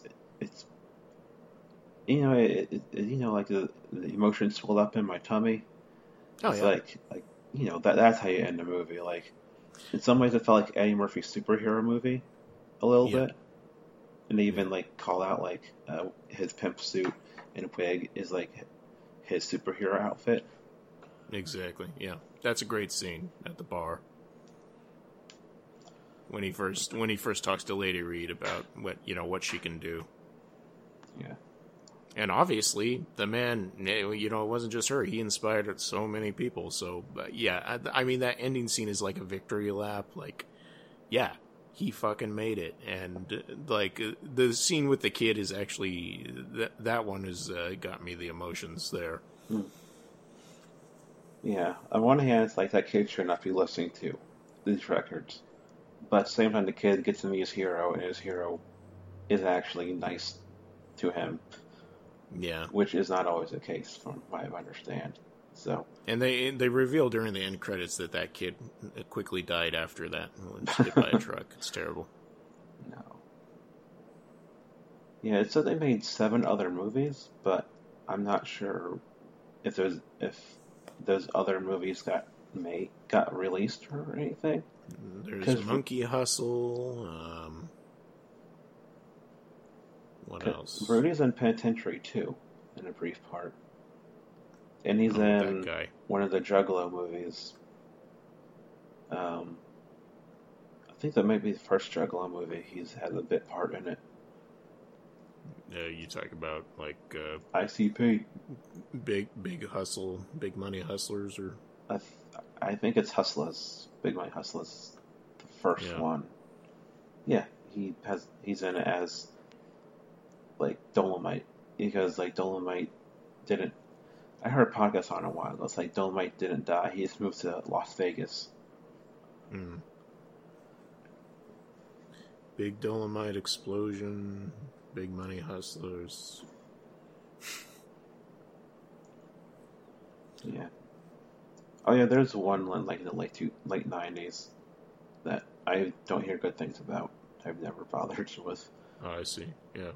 like the emotions swelled up in my tummy. Oh, it's yeah. that's how you end a movie. Like in some ways, it felt like Eddie Murphy's superhero movie a little bit, and they even like call out like his pimp suit and wig is like his superhero outfit. Exactly. Yeah, that's a great scene at the bar when he first talks to Lady Reed about what she can do. Yeah. And obviously, the man, it wasn't just her. He inspired so many people. So, yeah, I mean, that ending scene is like a victory lap. Like, yeah, he fucking made it. And, like, the scene with the kid is actually, that one has got me the emotions there. Yeah. On one hand, it's like that kid should not be listening to these records. But at the same time, the kid gets to meet his hero, and his hero is actually nice to him. Yeah, which is not always the case, from what I understand. So, and they reveal during the end credits that kid quickly died after that. Hit by a truck. It's terrible. No. Yeah, it said they made 7 other movies, but I'm not sure if those other movies got released or anything. There's Monkey Hustle. What else? Rudy's in Penitentiary too, in a brief part, and he's in one of the Juggalo movies. I think that might be the first Juggalo movie he's had a bit part in it. You talk about like ICP, big hustle, big money hustlers, or I think it's Hustlers, Big Money Hustlers, the first one. Yeah, he's in it as like Dolomite, because like Dolomite didn't. I heard a podcast on it a while ago. It's like Dolomite didn't die. He just moved to Las Vegas. Big Dolomite explosion. Big Money Hustlers. Yeah. Oh yeah, there's one like in the late 90s that I don't hear good things about. I've never bothered with. Oh, I see. Yeah.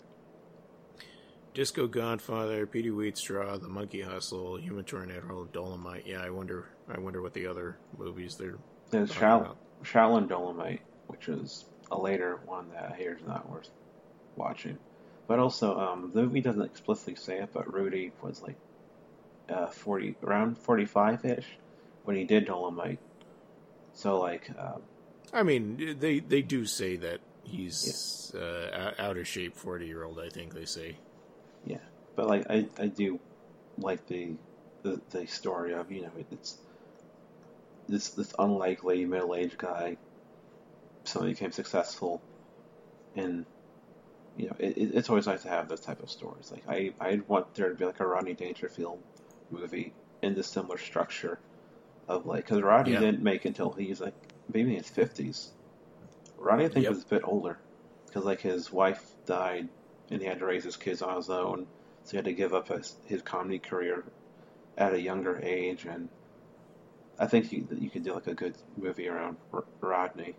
Disco Godfather, Petey Wheatstraw, The Monkey Hustle, Human Tornado, Dolomite. Yeah, I wonder what the other movies they're. There's Shaolin Dolomite, which is a later one that I hear is not worth watching. But also, the movie doesn't explicitly say it, but Rudy was like around 45-ish when he did Dolomite. So like, I mean, they do say that He's out of shape 40-year-old, I think they say. Yeah, but like I do like the story of, you know, it's this unlikely middle-aged guy suddenly became successful, and you know it's always nice to have those type of stories. Like I want there to be like a Rodney Dangerfield movie in the similar structure of like, because Rodney didn't make until he's like maybe in his 50s. Rodney I think was a bit older because like his wife died and he had to raise his kids on his own, so he had to give up his comedy career at a younger age, and I think you could do like a good movie around Rodney.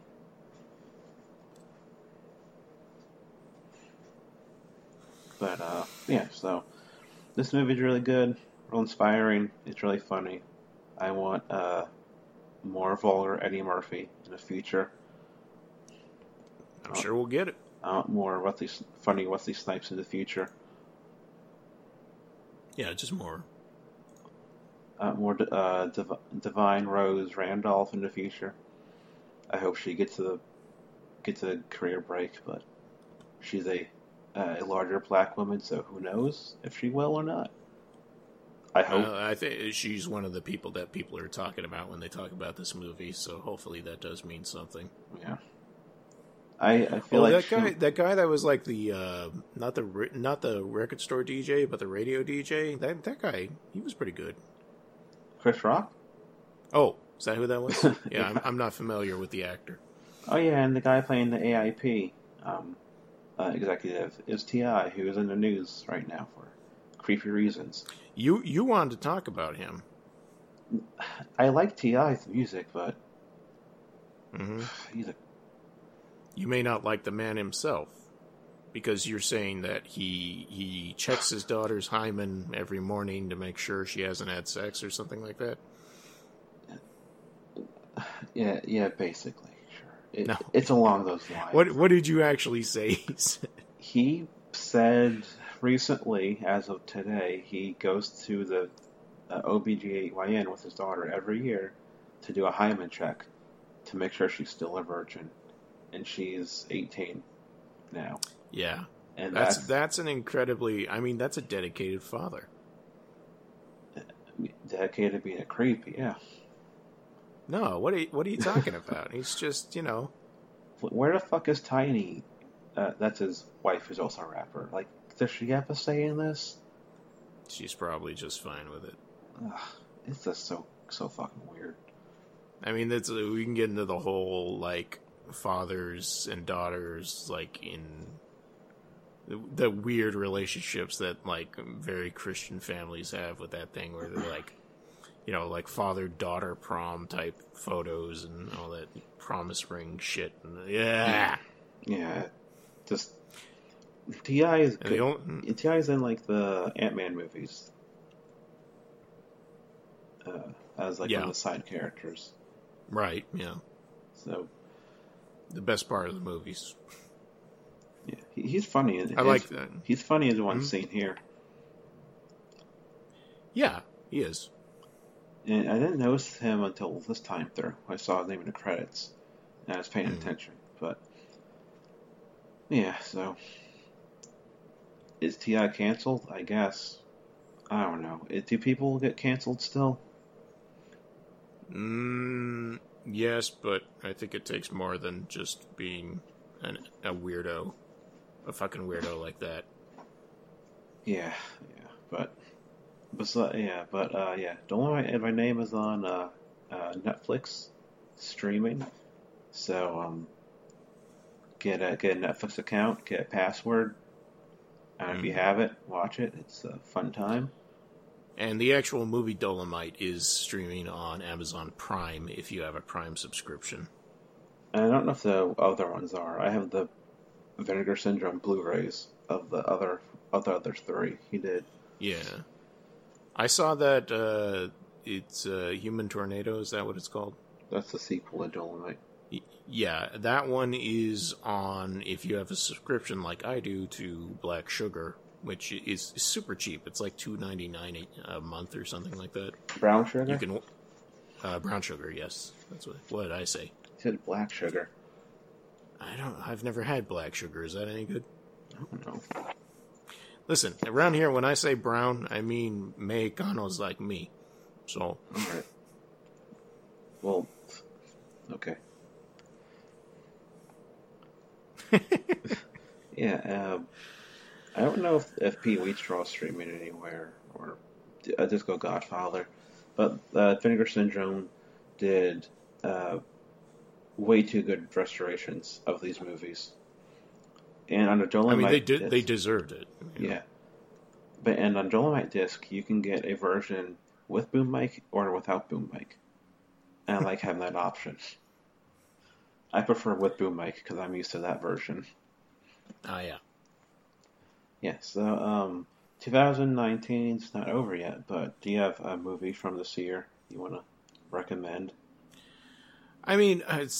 But yeah, so this movie's really good, real inspiring. It's really funny. I want more vulgar Eddie Murphy in the future. I'm sure we'll get it. I want more funny Wesley Snipes in the future. Yeah, just more. More Divine Rose Randolph in the future. I hope she gets a career break, but she's a larger black woman, so who knows if she will or not. I hope. I think she's one of the people that people are talking about when they talk about this movie, so hopefully that does mean something. Yeah. I feel like that guy that was like the not the record store DJ but the radio DJ, that guy, he was pretty good. Chris Rock? Oh, is that who that was? Yeah, I'm not familiar with the actor. Oh yeah, and the guy playing the AIP executive is T.I., who is in the news right now for creepy reasons. You wanted to talk about him. I like T.I.'s music, but You may not like the man himself, because you're saying that he checks his daughter's hymen every morning to make sure she hasn't had sex or something like that. Yeah, basically, sure. It's along those lines. What did you actually say? He said recently, as of today, he goes to the OBGYN with his daughter every year to do a hymen check to make sure she's still a virgin. And she's 18 now. Yeah. And that's an incredibly, I mean, that's a dedicated father. Dedicated to being a creep, yeah. No, what are you talking about? He's just, you know. Where the fuck is Tiny? That's his wife, who's also a rapper. Like, does she have a say in this? She's probably just fine with it. It's just so fucking weird. I mean, we can get into the whole, like, fathers and daughters, like, in the weird relationships that, like, very Christian families have with that thing where they're like, you know, like father-daughter prom type photos and all that promise ring shit. And, yeah, just T.I. is good. T.I. is in like the Ant-Man movies as like one of the side characters. Right. Yeah. So the best part of the movies. Yeah, he's funny. I like that. He's funny in the one scene here. Yeah, he is. And I didn't notice him until this time through. I saw his name in the credits, and I was paying attention. But yeah, so is T.I. canceled? I guess. I don't know. Do people get canceled still? Yes, but I think it takes more than just being a weirdo, a fucking weirdo like that. Yeah, but Dolomite, my name is on Netflix streaming, so get a Netflix account, get a password, and if you have it, watch it. It's a fun time. And the actual movie Dolomite is streaming on Amazon Prime if you have a Prime subscription. And I don't know if the other ones are. I have the Vinegar Syndrome Blu-rays of the other three. He did. Yeah. I saw that it's Human Tornado. Is that what it's called? That's the sequel to Dolomite. Yeah, that one is on, if you have a subscription like I do, to Black Sugar, which is super cheap. It's like $2.99 a month or something like that. Brown Sugar? You can Brown Sugar, yes. That's what did I say? You said Black Sugar. I've never had black sugar. Is that any good? I don't know. Listen, around here, when I say brown, I mean Mexicanos like me. So, All right. Well, okay. Yeah. I don't know if Pete Wheatstraw's streaming anywhere or Disco Godfather, but Vinegar Syndrome did way too good restorations of these movies. And on a Dolomite disc, they deserved it. You know? Yeah. But and on Dolomite disc, you can get a version with boom mic or without boom mic. And I like having that option. I prefer with boom mic because I'm used to that version. Ah, yeah. Yeah, so 2019's not over yet, but do you have a movie from this year you want to recommend? I mean,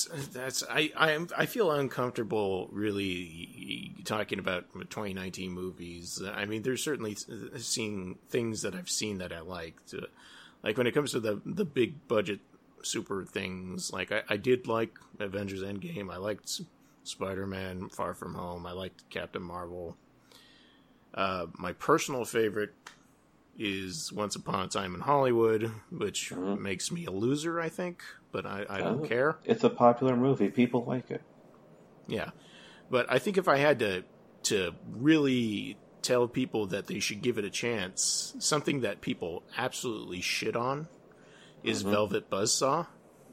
I feel uncomfortable really talking about 2019 movies. I mean, there's certainly seeing things that I've seen that I liked. Like when it comes to the big budget super things, like I did like Avengers Endgame. I liked Spider-Man Far From Home. I liked Captain Marvel. My personal favorite is Once Upon a Time in Hollywood, which makes me a loser, I think, but I don't care. It's a popular movie. People like it. Yeah. But I think if I had to really tell people that they should give it a chance, something that people absolutely shit on is Velvet Buzzsaw.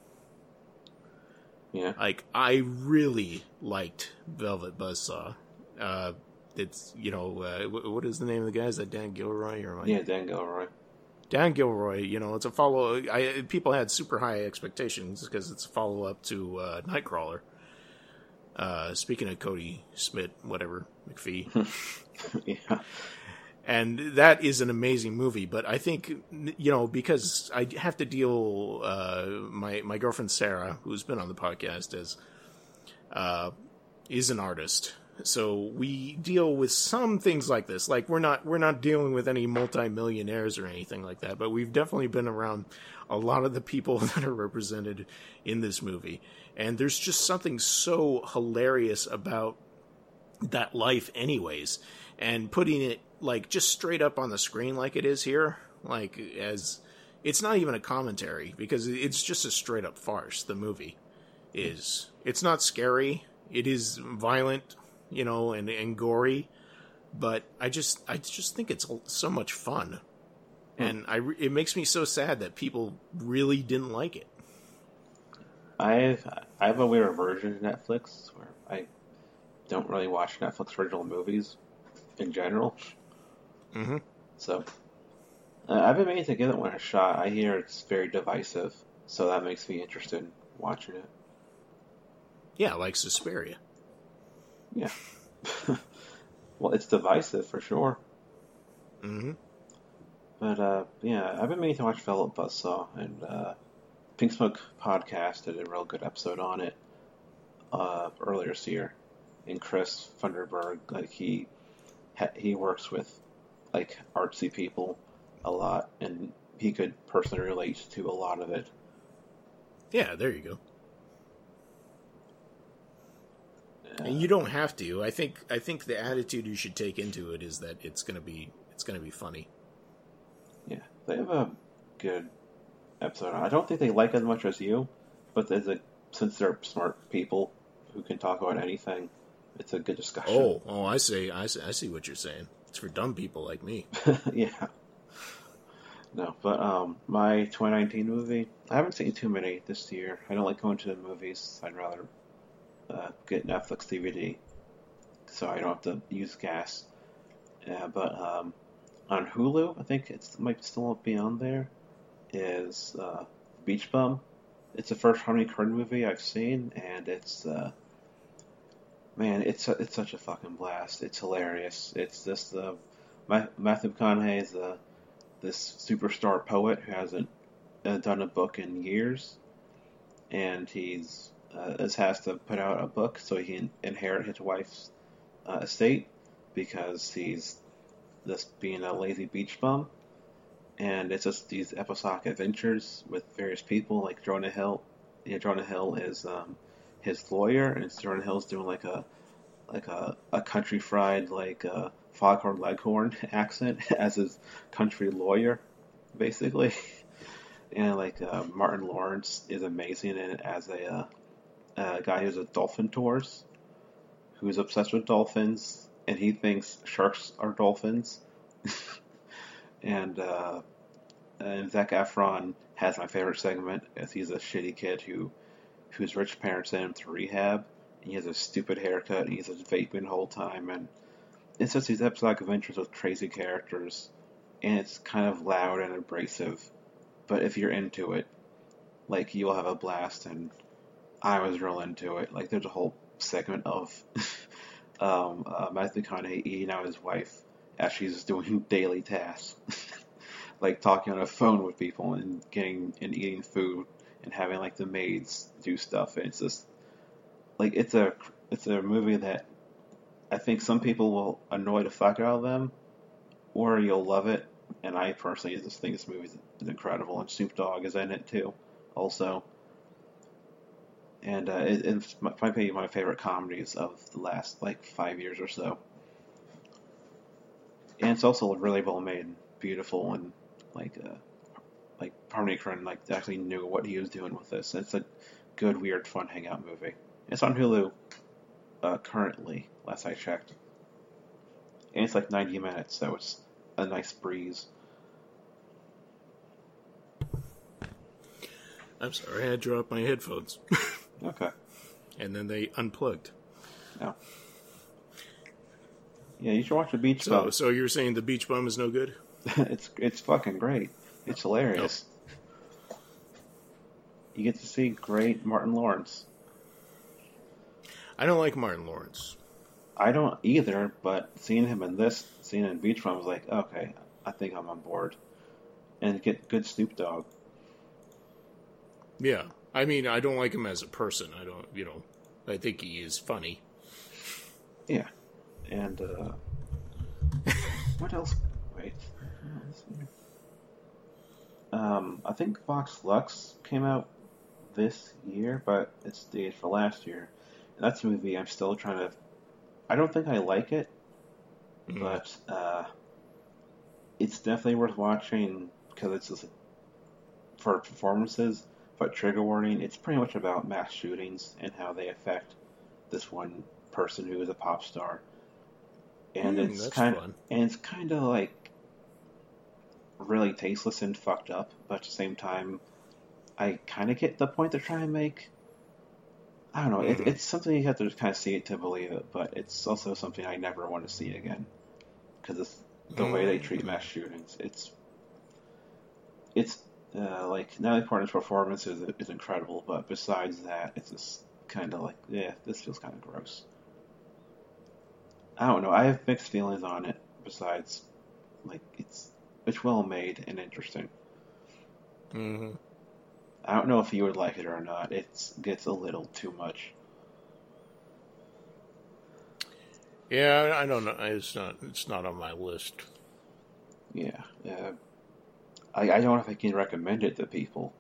Yeah. Like, I really liked Velvet Buzzsaw. It's, what is the name of the guy? Is that Dan Gilroy? Yeah, Dan Gilroy. Dan Gilroy, it's a follow. People had super high expectations because it's a follow up to Nightcrawler. Speaking of Cody Smith, whatever McPhee, Yeah. and that is an amazing movie. But I think because I have to deal my girlfriend Sarah, who's been on the podcast, is an artist. So we deal with some things like this. Like we're not dealing with any multimillionaires or anything like that, but we've definitely been around a lot of the people that are represented in this movie. And there's just something so hilarious about that life anyways. And putting it like just straight up on the screen like it is here, like as it's not even a commentary because it's just a straight up farce. The movie is. It's not scary. It is violent. And gory, but I just think it's so much fun, and it makes me so sad that people really didn't like it. I have a weird aversion to Netflix where I don't really watch Netflix original movies in general. Mm-hmm. So I've been meaning to give it one a shot. I hear it's very divisive, so that makes me interested in watching it. Yeah, like Suspiria. Yeah. Well, it's divisive for sure. Mm-hmm. But, yeah, I've been meaning to watch Velvet Buzzsaw, and Pink Smoke Podcast did a real good episode on it earlier this year. And Chris Funderburg, like, he works with, like, artsy people a lot, and he could personally relate to a lot of it. Yeah, there you go. And you don't have to. I think the attitude you should take into it is that it's gonna be funny. Yeah, they have a good episode. I don't think they like it as much as you, but since they're smart people who can talk about anything, it's a good discussion. Oh, I see what you're saying. It's for dumb people like me. Yeah. No, but my 2019 movie, I haven't seen too many this year. I don't like going to the movies. I'd rather get Netflix DVD, so I don't have to use gas. But on Hulu, I think it might still be on there, is Beach Bum. It's the first Harmony Korine movie I've seen, and it's man, it's such a fucking blast. It's hilarious. It's just Matthew McConaughey is this superstar poet who hasn't done a book in years, and he's has to put out a book so he can inherit his wife's estate because he's just being a lazy beach bum. And it's just these episodic adventures with various people, like Jonah Hill. Yeah, Jonah Hill is his lawyer, and Jordan Hill's doing like a country fried Foghorn Leghorn accent as his country lawyer, basically. And Martin Lawrence is amazing in it as a guy who's a dolphin tours, who's obsessed with dolphins, and he thinks sharks are dolphins. And Zac Efron has my favorite segment, as he's a shitty kid whose rich parents sent him to rehab. And he has a stupid haircut, and he's just vaping the whole time, and it's just these episodic adventures with crazy characters, and it's kind of loud and abrasive. But if you're into it, you'll have a blast, and I was real into it. There's a whole segment of Matthew McConaughey eating out his wife as she's doing daily tasks. Talking on a phone with people and eating food and having the maids do stuff. And it's just it's a movie that I think some people will annoy the fuck out of them, or you'll love it. And I personally just think this movie is incredible, and Snoop Dogg is in it too, also. And it's probably my favorite comedies of the last 5 years or so. And it's also really well made, and beautiful, and Harmony Korine actually knew what he was doing with this. It's a good, weird, fun hangout movie. It's on Hulu currently, last I checked, and it's 90 minutes, so it's a nice breeze. I'm sorry, I dropped my headphones. Okay. And then they unplugged. No. Yeah, you should watch The Beach Bum. So you're saying The Beach Bum is no good? It's fucking great. It's hilarious. Oh. You get to see great Martin Lawrence. I don't like Martin Lawrence. I don't either, but seeing him in Beach Bum, I was like, okay, I think I'm on board. And get good Snoop Dogg. Yeah. I mean, I don't like him as a person. I think he is funny. Yeah. And, what else? Wait. I think Vox Lux came out this year, but it's dated for last year. And that's a movie I'm still trying to... I don't think I like it, but it's definitely worth watching because it's just for performances. But trigger warning, it's pretty much about mass shootings and how they affect this one person who is a pop star. And it's kind of really tasteless and fucked up, but at the same time, I kind of get the point they're trying to make. I don't know. It's something you have to kind of see it to believe it, but it's also something I never want to see again because it's the way they treat mass shootings. It's Natalie Portman's performance is incredible, but besides that, it's just kind of this feels kind of gross. I don't know. I have mixed feelings on it. Besides, it's well made and interesting. Mm-hmm. I don't know if you would like it or not. It gets a little too much. Yeah, I don't know. It's not on my list. Yeah. I don't know if I can recommend it to people.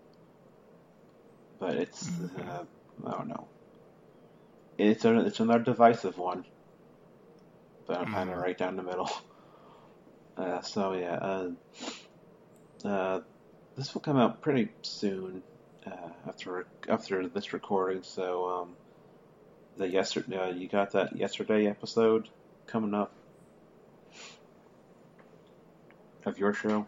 But it's I don't know. It's another divisive one. But I'm kind of right down the middle. This will come out pretty soon after this recording. So you got that yesterday episode coming up of your show.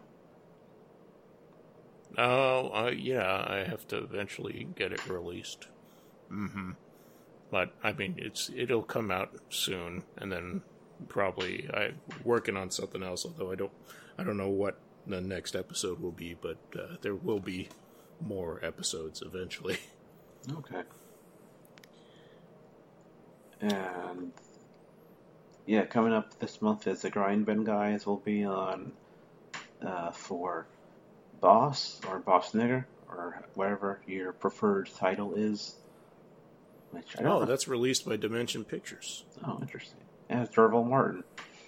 Oh, yeah, I have to eventually get it released. Mm-hmm. But I mean, it'll come out soon, and then probably I'm working on something else. Although I don't know what the next episode will be, but there will be more episodes eventually. Okay. And yeah, coming up this month is the Grind Bin guys will be on for Boss or Boss Nigger or whatever your preferred title is. Which I don't know. That's released by Dimension Pictures. Oh, interesting. And it's Derville Martin.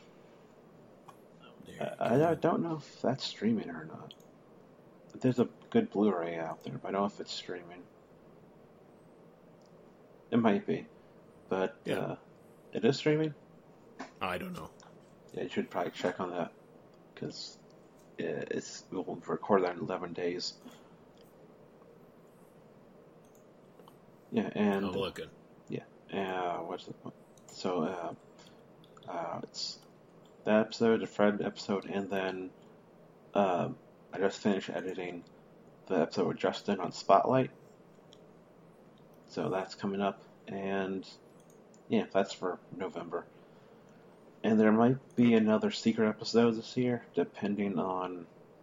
I don't know if that's streaming or not. There's a good Blu-ray out there, but I don't know if it's streaming. It might be, but Yeah. it is streaming. I don't know. Yeah, you should probably check on that because we'll record that in 11 days. Yeah, and I'm looking. what's the point? So it's that episode, the Fred episode, and then I just finished editing the episode with Justin on Spotlight. So that's coming up, and yeah, that's for November. And there might be another secret episode this year, depending on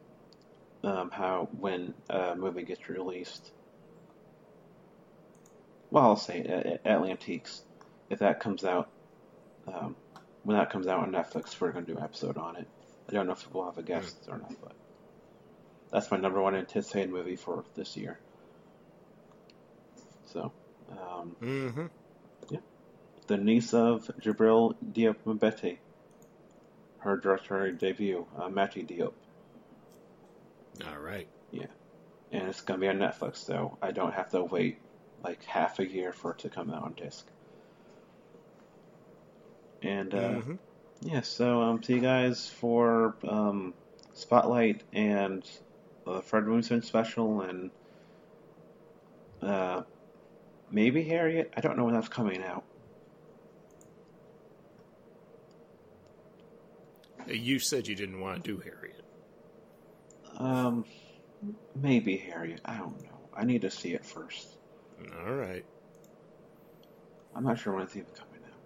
when a movie gets released. Well, I'll say Atlantiques. If that comes out, when that comes out on Netflix, we're going to do an episode on it. I don't know if we'll have a guest or not, but that's my number one anticipated movie for this year. So, yeah. The niece of Jabril Diop Mbete, her directorial debut, Mati Diop. All right. Yeah. And it's going to be on Netflix, so I don't have to wait like half a year for it to come out on disc. And, yeah, so see you guys for Spotlight and the Fred Williamson special and maybe Harriet. I don't know when that's coming out. You said you didn't want to do Harriet. Maybe Harriet. I don't know. I need to see it first. All right. I'm not sure when it's even coming out.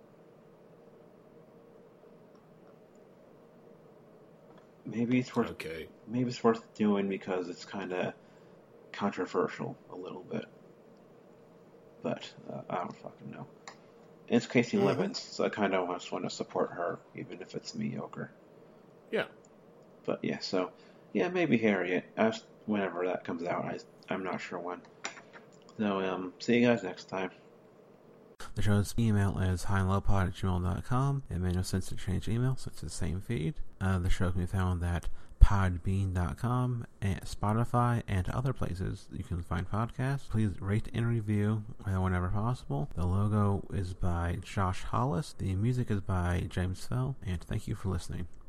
Maybe it's worth. Okay. Maybe it's worth doing because it's kind of controversial a little bit. But I don't fucking know. It's Casey Levins, so I kind of just want to support her, even if it's mediocre. Yeah. But yeah, so yeah, maybe Harriet. Whenever that comes out, I'm not sure when. So see you guys next time. The show's email is highandlowpod@gmail.com. It made no sense to change email, so it's the same feed. The show can be found at podbean.com, and Spotify, and other places you can find podcasts. Please rate and review whenever possible. The logo is by Josh Hollis. The music is by James Fell, and thank you for listening.